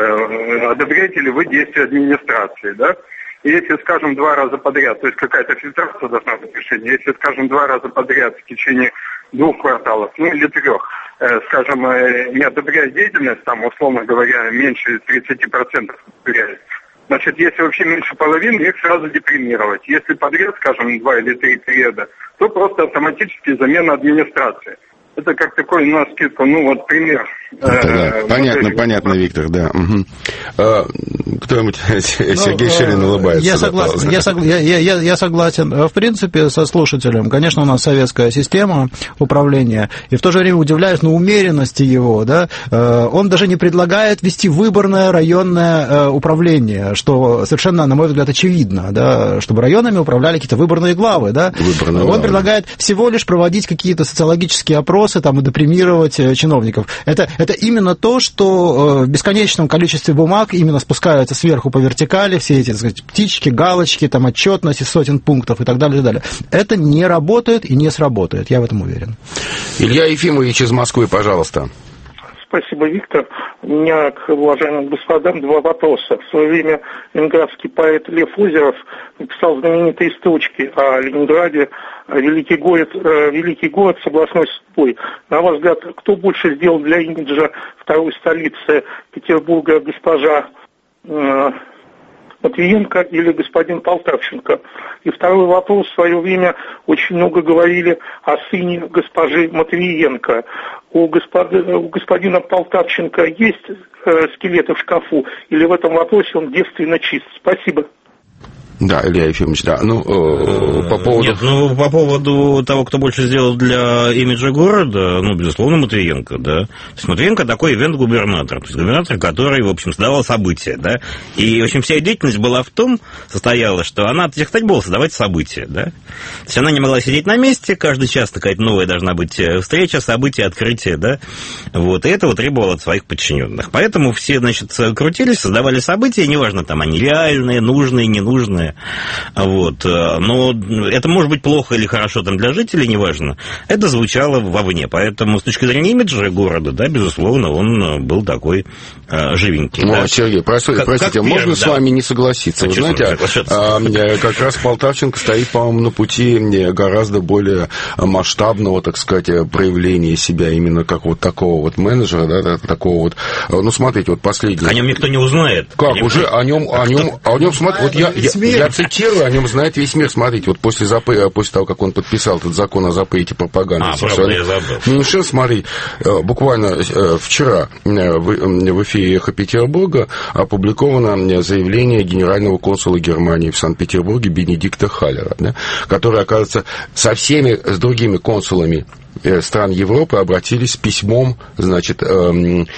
J: э, одобряете ли вы действия администрации, да? И если, скажем, два раза подряд, то есть какая-то фильтрация должна быть решение, если, скажем, два раза подряд в течение двух кварталов, ну или трех, э, скажем, э, не одобряя деятельность, там, условно говоря, меньше тридцать процентов одобряет, значит, если вообще меньше половины, их сразу депримировать. Если подряд, скажем, два или три периода, то просто автоматически замена администрации. Это как такой на скидку, ну вот пример.
A: Это, да. Понятно, понятно, Виктор, да. Угу. А, кто-нибудь, Сергей ну, Шилин улыбается.
C: Я согласен, я, согла... я, я, я согласен, в принципе, со слушателем. Конечно, у нас советская система управления, и в то же время удивляюсь на умеренности его. Да? Он даже не предлагает вести выборное районное управление, что совершенно, на мой взгляд, очевидно, да? Чтобы районами управляли какие-то выборные главы. Да? Выборные Он главы. предлагает всего лишь проводить какие-то социологические опросы там, и депримировать чиновников. Это Это именно то, что в бесконечном количестве бумаг именно спускаются сверху по вертикали, все эти, так сказать, птички, галочки, там, отчетность из сотен пунктов и так далее, и так далее. Это не работает и не сработает, я в этом уверен.
A: Илья Ефимович из Москвы, пожалуйста.
K: Спасибо, Виктор. У меня к уважаемым господам два вопроса. В свое время ленинградский поэт Лев Озеров написал знаменитые строчки о Ленинграде, великий город, великий город с областной судьбой. На ваш взгляд, кто больше сделал для имиджа второй столицы Петербурга, госпожа э, Матвиенко или господин Полтавченко? И второй вопрос. В свое время очень много говорили о сыне госпожи Матвиенко. У, господ... у господина Полтавченко есть э, скелеты в шкафу, или в этом вопросе он девственно чист? Спасибо.
A: Да, Илья Ефимович, да. Ну, э, по поводу...
B: Нет, ну, по поводу того, кто больше сделал для имиджа города, ну, безусловно, Матвиенко, да. То есть Матвиенко такой ивент-губернатор, то есть губернатор, который, в общем, создавал события, да. И, в общем, вся деятельность была в том, состояла, что она, кстати, была создавать события, да. То есть она не могла сидеть на месте, каждый час какая-то новая должна быть встреча, событие, открытие, да. Вот, и этого требовало от своих подчиненных. Поэтому все, значит, крутились, создавали события, неважно, там, они реальные, нужные, ненужные. Вот. Но это может быть плохо или хорошо там для жителей, неважно. Это звучало вовне. Поэтому с точки зрения имиджа города, да, безусловно, он был такой э, живенький.
A: Ну,
B: да.
A: Сергей, простите, как, простите как можно первым, с да. вами не согласиться? А Вы знаете, а, как раз Полтавченко стоит, по-моему, на пути гораздо более масштабного, так сказать, проявления себя именно как вот такого вот менеджера, да, такого вот. Ну, смотрите, вот последний.
B: О нем никто не узнает.
A: Как? Уже о нем, о нем, о нем, смотрите, вот я, я, я цитирую, о нем знает весь мир. Смотрите, вот после, запре... после того, как он подписал этот закон о запрете пропаганды
B: а, сексуальных
A: меньшинств, смотри, буквально вчера в эфире «Эхо Петербурга» опубликовано заявление генерального консула Германии в Санкт-Петербурге Бенедикта Халлера, да, который, оказывается, со всеми с другими консулами стран Европы обратились с письмом, значит, к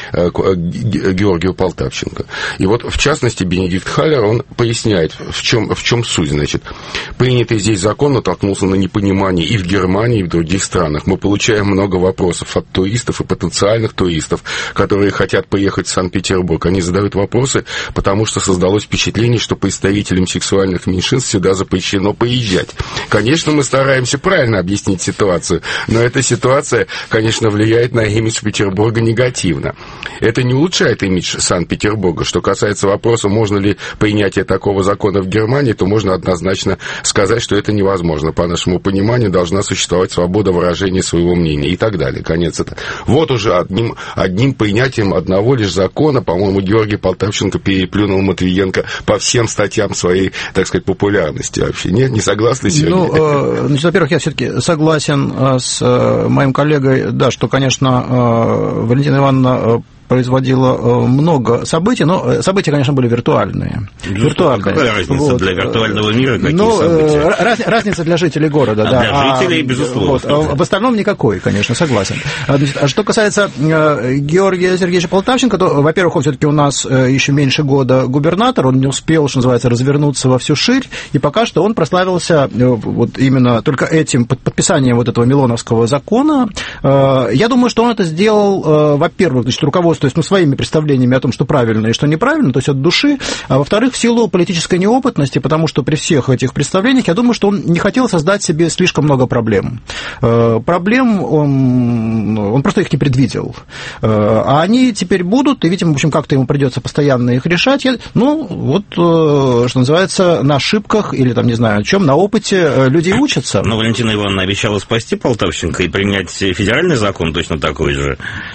A: Георгию Полтавченко. И вот, в частности, Бенедикт Халлер, он поясняет, в чем, в чем суть, значит. Принятый здесь закон натолкнулся на непонимание и в Германии, и в других странах. Мы получаем много вопросов от туристов и потенциальных туристов, которые хотят поехать в Санкт-Петербург. Они задают вопросы, потому что создалось впечатление, что представителям сексуальных меньшинств сюда запрещено поезжать. Конечно, мы стараемся правильно объяснить ситуацию, но это ситуация, конечно, влияет на имидж Петербурга негативно. Это не улучшает имидж Санкт-Петербурга. Что касается вопроса, можно ли принятие такого закона в Германии, то можно однозначно сказать, что это невозможно. По нашему пониманию, должна существовать свобода выражения своего мнения и так далее. Конец это. Вот уже одним, одним принятием одного лишь закона, по-моему, Георгий Полтавченко переплюнул Матвиенко по всем статьям своей, так сказать, популярности вообще. Нет, не согласны, Сергей?
C: Ну, значит, во-первых, я все-таки согласен с моим коллегой, да, что, конечно, Валентина Ивановна производила много событий, но события, конечно, были виртуальные. виртуальные.
B: Какая разница вот. Для виртуального мира, какие
C: ну,
B: события?
C: Раз, разница для жителей города,
B: а
C: да.
B: Для жителей, а, безусловно.
C: Вот, в остальном никакой, конечно, согласен. Значит, а что касается Георгия Сергеевича Полтавченко, то, во-первых, он все-таки у нас еще меньше года губернатор, он не успел, что называется, развернуться во всю ширь, и пока что он прославился вот именно только этим подписанием вот этого Милоновского закона. Я думаю, что он это сделал, во-первых, значит, руководство, то есть, ну, своими представлениями о том, что правильно и что неправильно, то есть от души, а во-вторых, в силу политической неопытности, потому что при всех этих представлениях, я думаю, что он не хотел создать себе слишком много проблем. Проблем он, он просто их не предвидел. А они теперь будут, и, видимо, в общем, как-то ему придется постоянно их решать. Ну, вот, что называется, на ошибках или, там, не знаю, о чем, на опыте люди учатся.
B: Но Валентина Ивановна обещала спасти Полтавченко и принять федеральный закон точно такой же.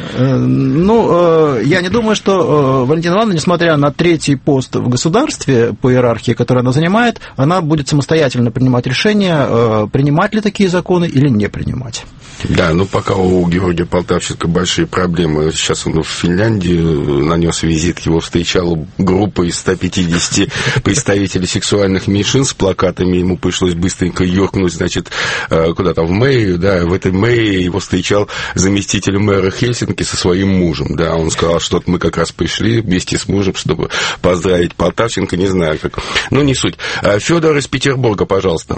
C: Ну, я не думаю, что Валентина Ивановна, несмотря на третий пост в государстве по иерархии, который она занимает, она будет самостоятельно принимать решение, принимать ли такие законы или не принимать.
A: Да, ну пока у Георгия Полтавченко большие проблемы. Сейчас он в Финляндии нанес визит, его встречала группа из ста пятидесяти представителей сексуальных меньшинств с плакатами, ему пришлось быстренько юркнуть, значит, куда-то в мэрию, да, в этой мэрии его встречал заместитель мэра Хельсинки со своим мужем, да, он сказал, что мы как раз пришли вместе с мужем, чтобы поздравить Полтавченко, не знаю как, но не суть. Федор из Петербурга, пожалуйста.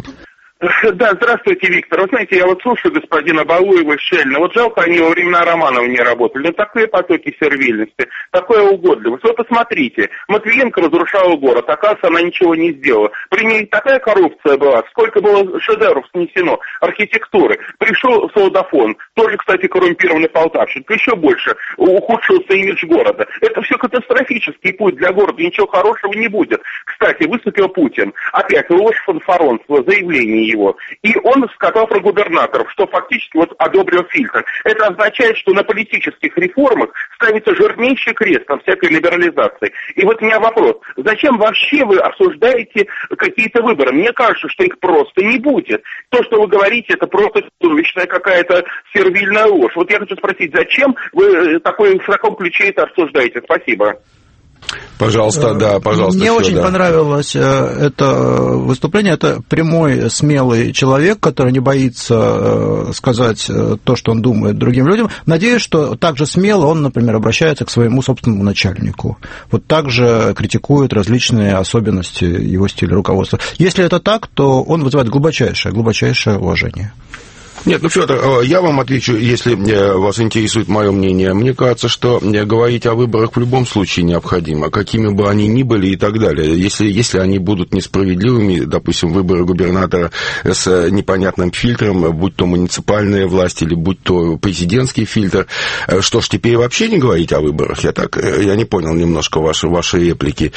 L: Да, здравствуйте, Виктор. Вы знаете, я вот слушаю господина Балуева и Шельна. Вот жалко, они во времена Романова не работали. Ну, такие потоки сервильности, такая угодливость. Вы посмотрите, Матвиенко разрушала город, оказывается, она ничего не сделала. При ней такая коррупция была, сколько было шедевров снесено, архитектуры. Пришел Солдафон, тоже, кстати, коррумпированный Полтавщик, еще больше ухудшился имидж города. Это все катастрофический путь для города, ничего хорошего не будет. Кстати, выступил Путин, опять ложь фанфаронство, заявление его. И он сказал про губернаторов, что фактически вот одобрил фильтр. Это означает, что на политических реформах ставится жирнейший крест на всякой либерализации. И вот у меня вопрос. Зачем вообще вы обсуждаете какие-то выборы? Мне кажется, что их просто не будет. То, что вы говорите, это просто чудовищная какая-то сервильная ложь. Вот я хочу спросить, зачем вы такой, в таком ключе это обсуждаете? Спасибо.
A: Пожалуйста, да, пожалуйста.
C: Мне
A: Фёдор.
C: очень понравилось это выступление. Это прямой, смелый человек, который не боится сказать то, что он думает другим людям. Надеюсь, что так же смело он, например, обращается к своему собственному начальнику. Вот так же критикует различные особенности его стиля руководства. Если это так, то он вызывает глубочайшее, глубочайшее уважение.
A: Нет, ну, Фёдор, я вам отвечу, если вас интересует мое мнение. Мне кажется, что говорить о выборах в любом случае необходимо, какими бы они ни были и так далее. Если, если они будут несправедливыми, допустим, выборы губернатора с непонятным фильтром, будь то муниципальная власть или будь то президентский фильтр, что ж, теперь вообще не говорить о выборах? Я так, я не понял немножко ваши, ваши реплики.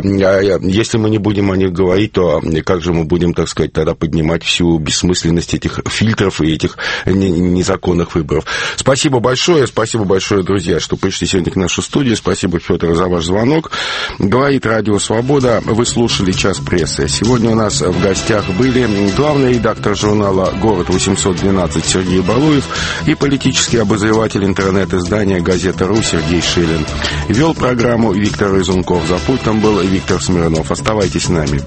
A: Если мы не будем о них говорить, то как же мы будем, так сказать, тогда поднимать всю бессмысленность этих фильтров и этих незаконных выборов. Спасибо большое, спасибо большое, друзья, что пришли сегодня к нашей студии. Спасибо, Фёдор, за ваш звонок. Говорит Радио Свобода. Вы слушали «Час прессы». Сегодня у нас в гостях были главный редактор журнала «Город восемьсот двенадцать» Сергей Балуев и политический обозреватель интернет-издания «Газета.ру» Сергей Шилин. Вел программу Виктор Изунков. За пультом был Виктор Смирнов. Оставайтесь с нами.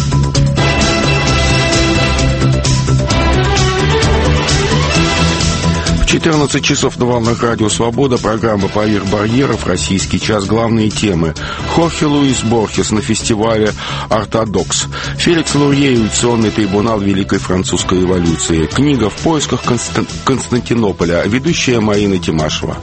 A: четырнадцать часов на волнах Радио Свобода. Программа «Поверх барьеров. Российский час». Главные темы. Хорхе Луис Борхес на фестивале «Ортодокс». Феликс Лурье. Эволюционный трибунал Великой Французской революции. Книга «В поисках Конст... Константинополя». Ведущая Марина Тимашева.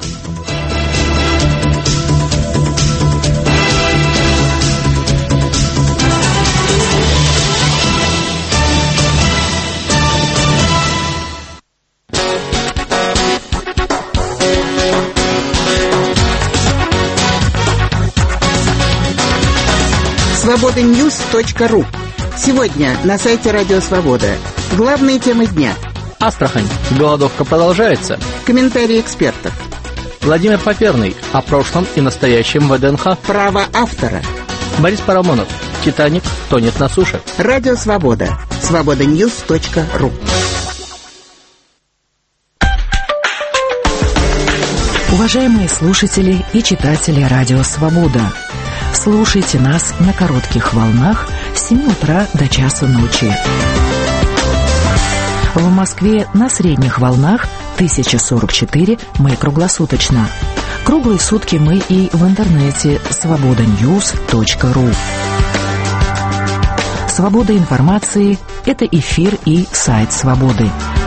M: свобода ньюс точка ру. Сегодня на сайте Радио Свобода. Главные темы дня.
N: Астрахань. Голодовка продолжается.
M: Комментарии экспертов.
N: Владимир Поперный. О прошлом и настоящем ВДНХ.
M: Право автора.
N: Борис Парамонов. Титаник тонет на суше.
M: Радио Свобода. свобода ньюс точка ру.
O: Уважаемые слушатели и читатели Радио Свобода, слушайте нас на коротких волнах с семи утра до часу ночи. В Москве на средних волнах тысяча сорок четыре мы круглосуточно. Круглые сутки мы и в интернете свобода ньюс точка ру. Свобода информации – это эфир и сайт Свободы.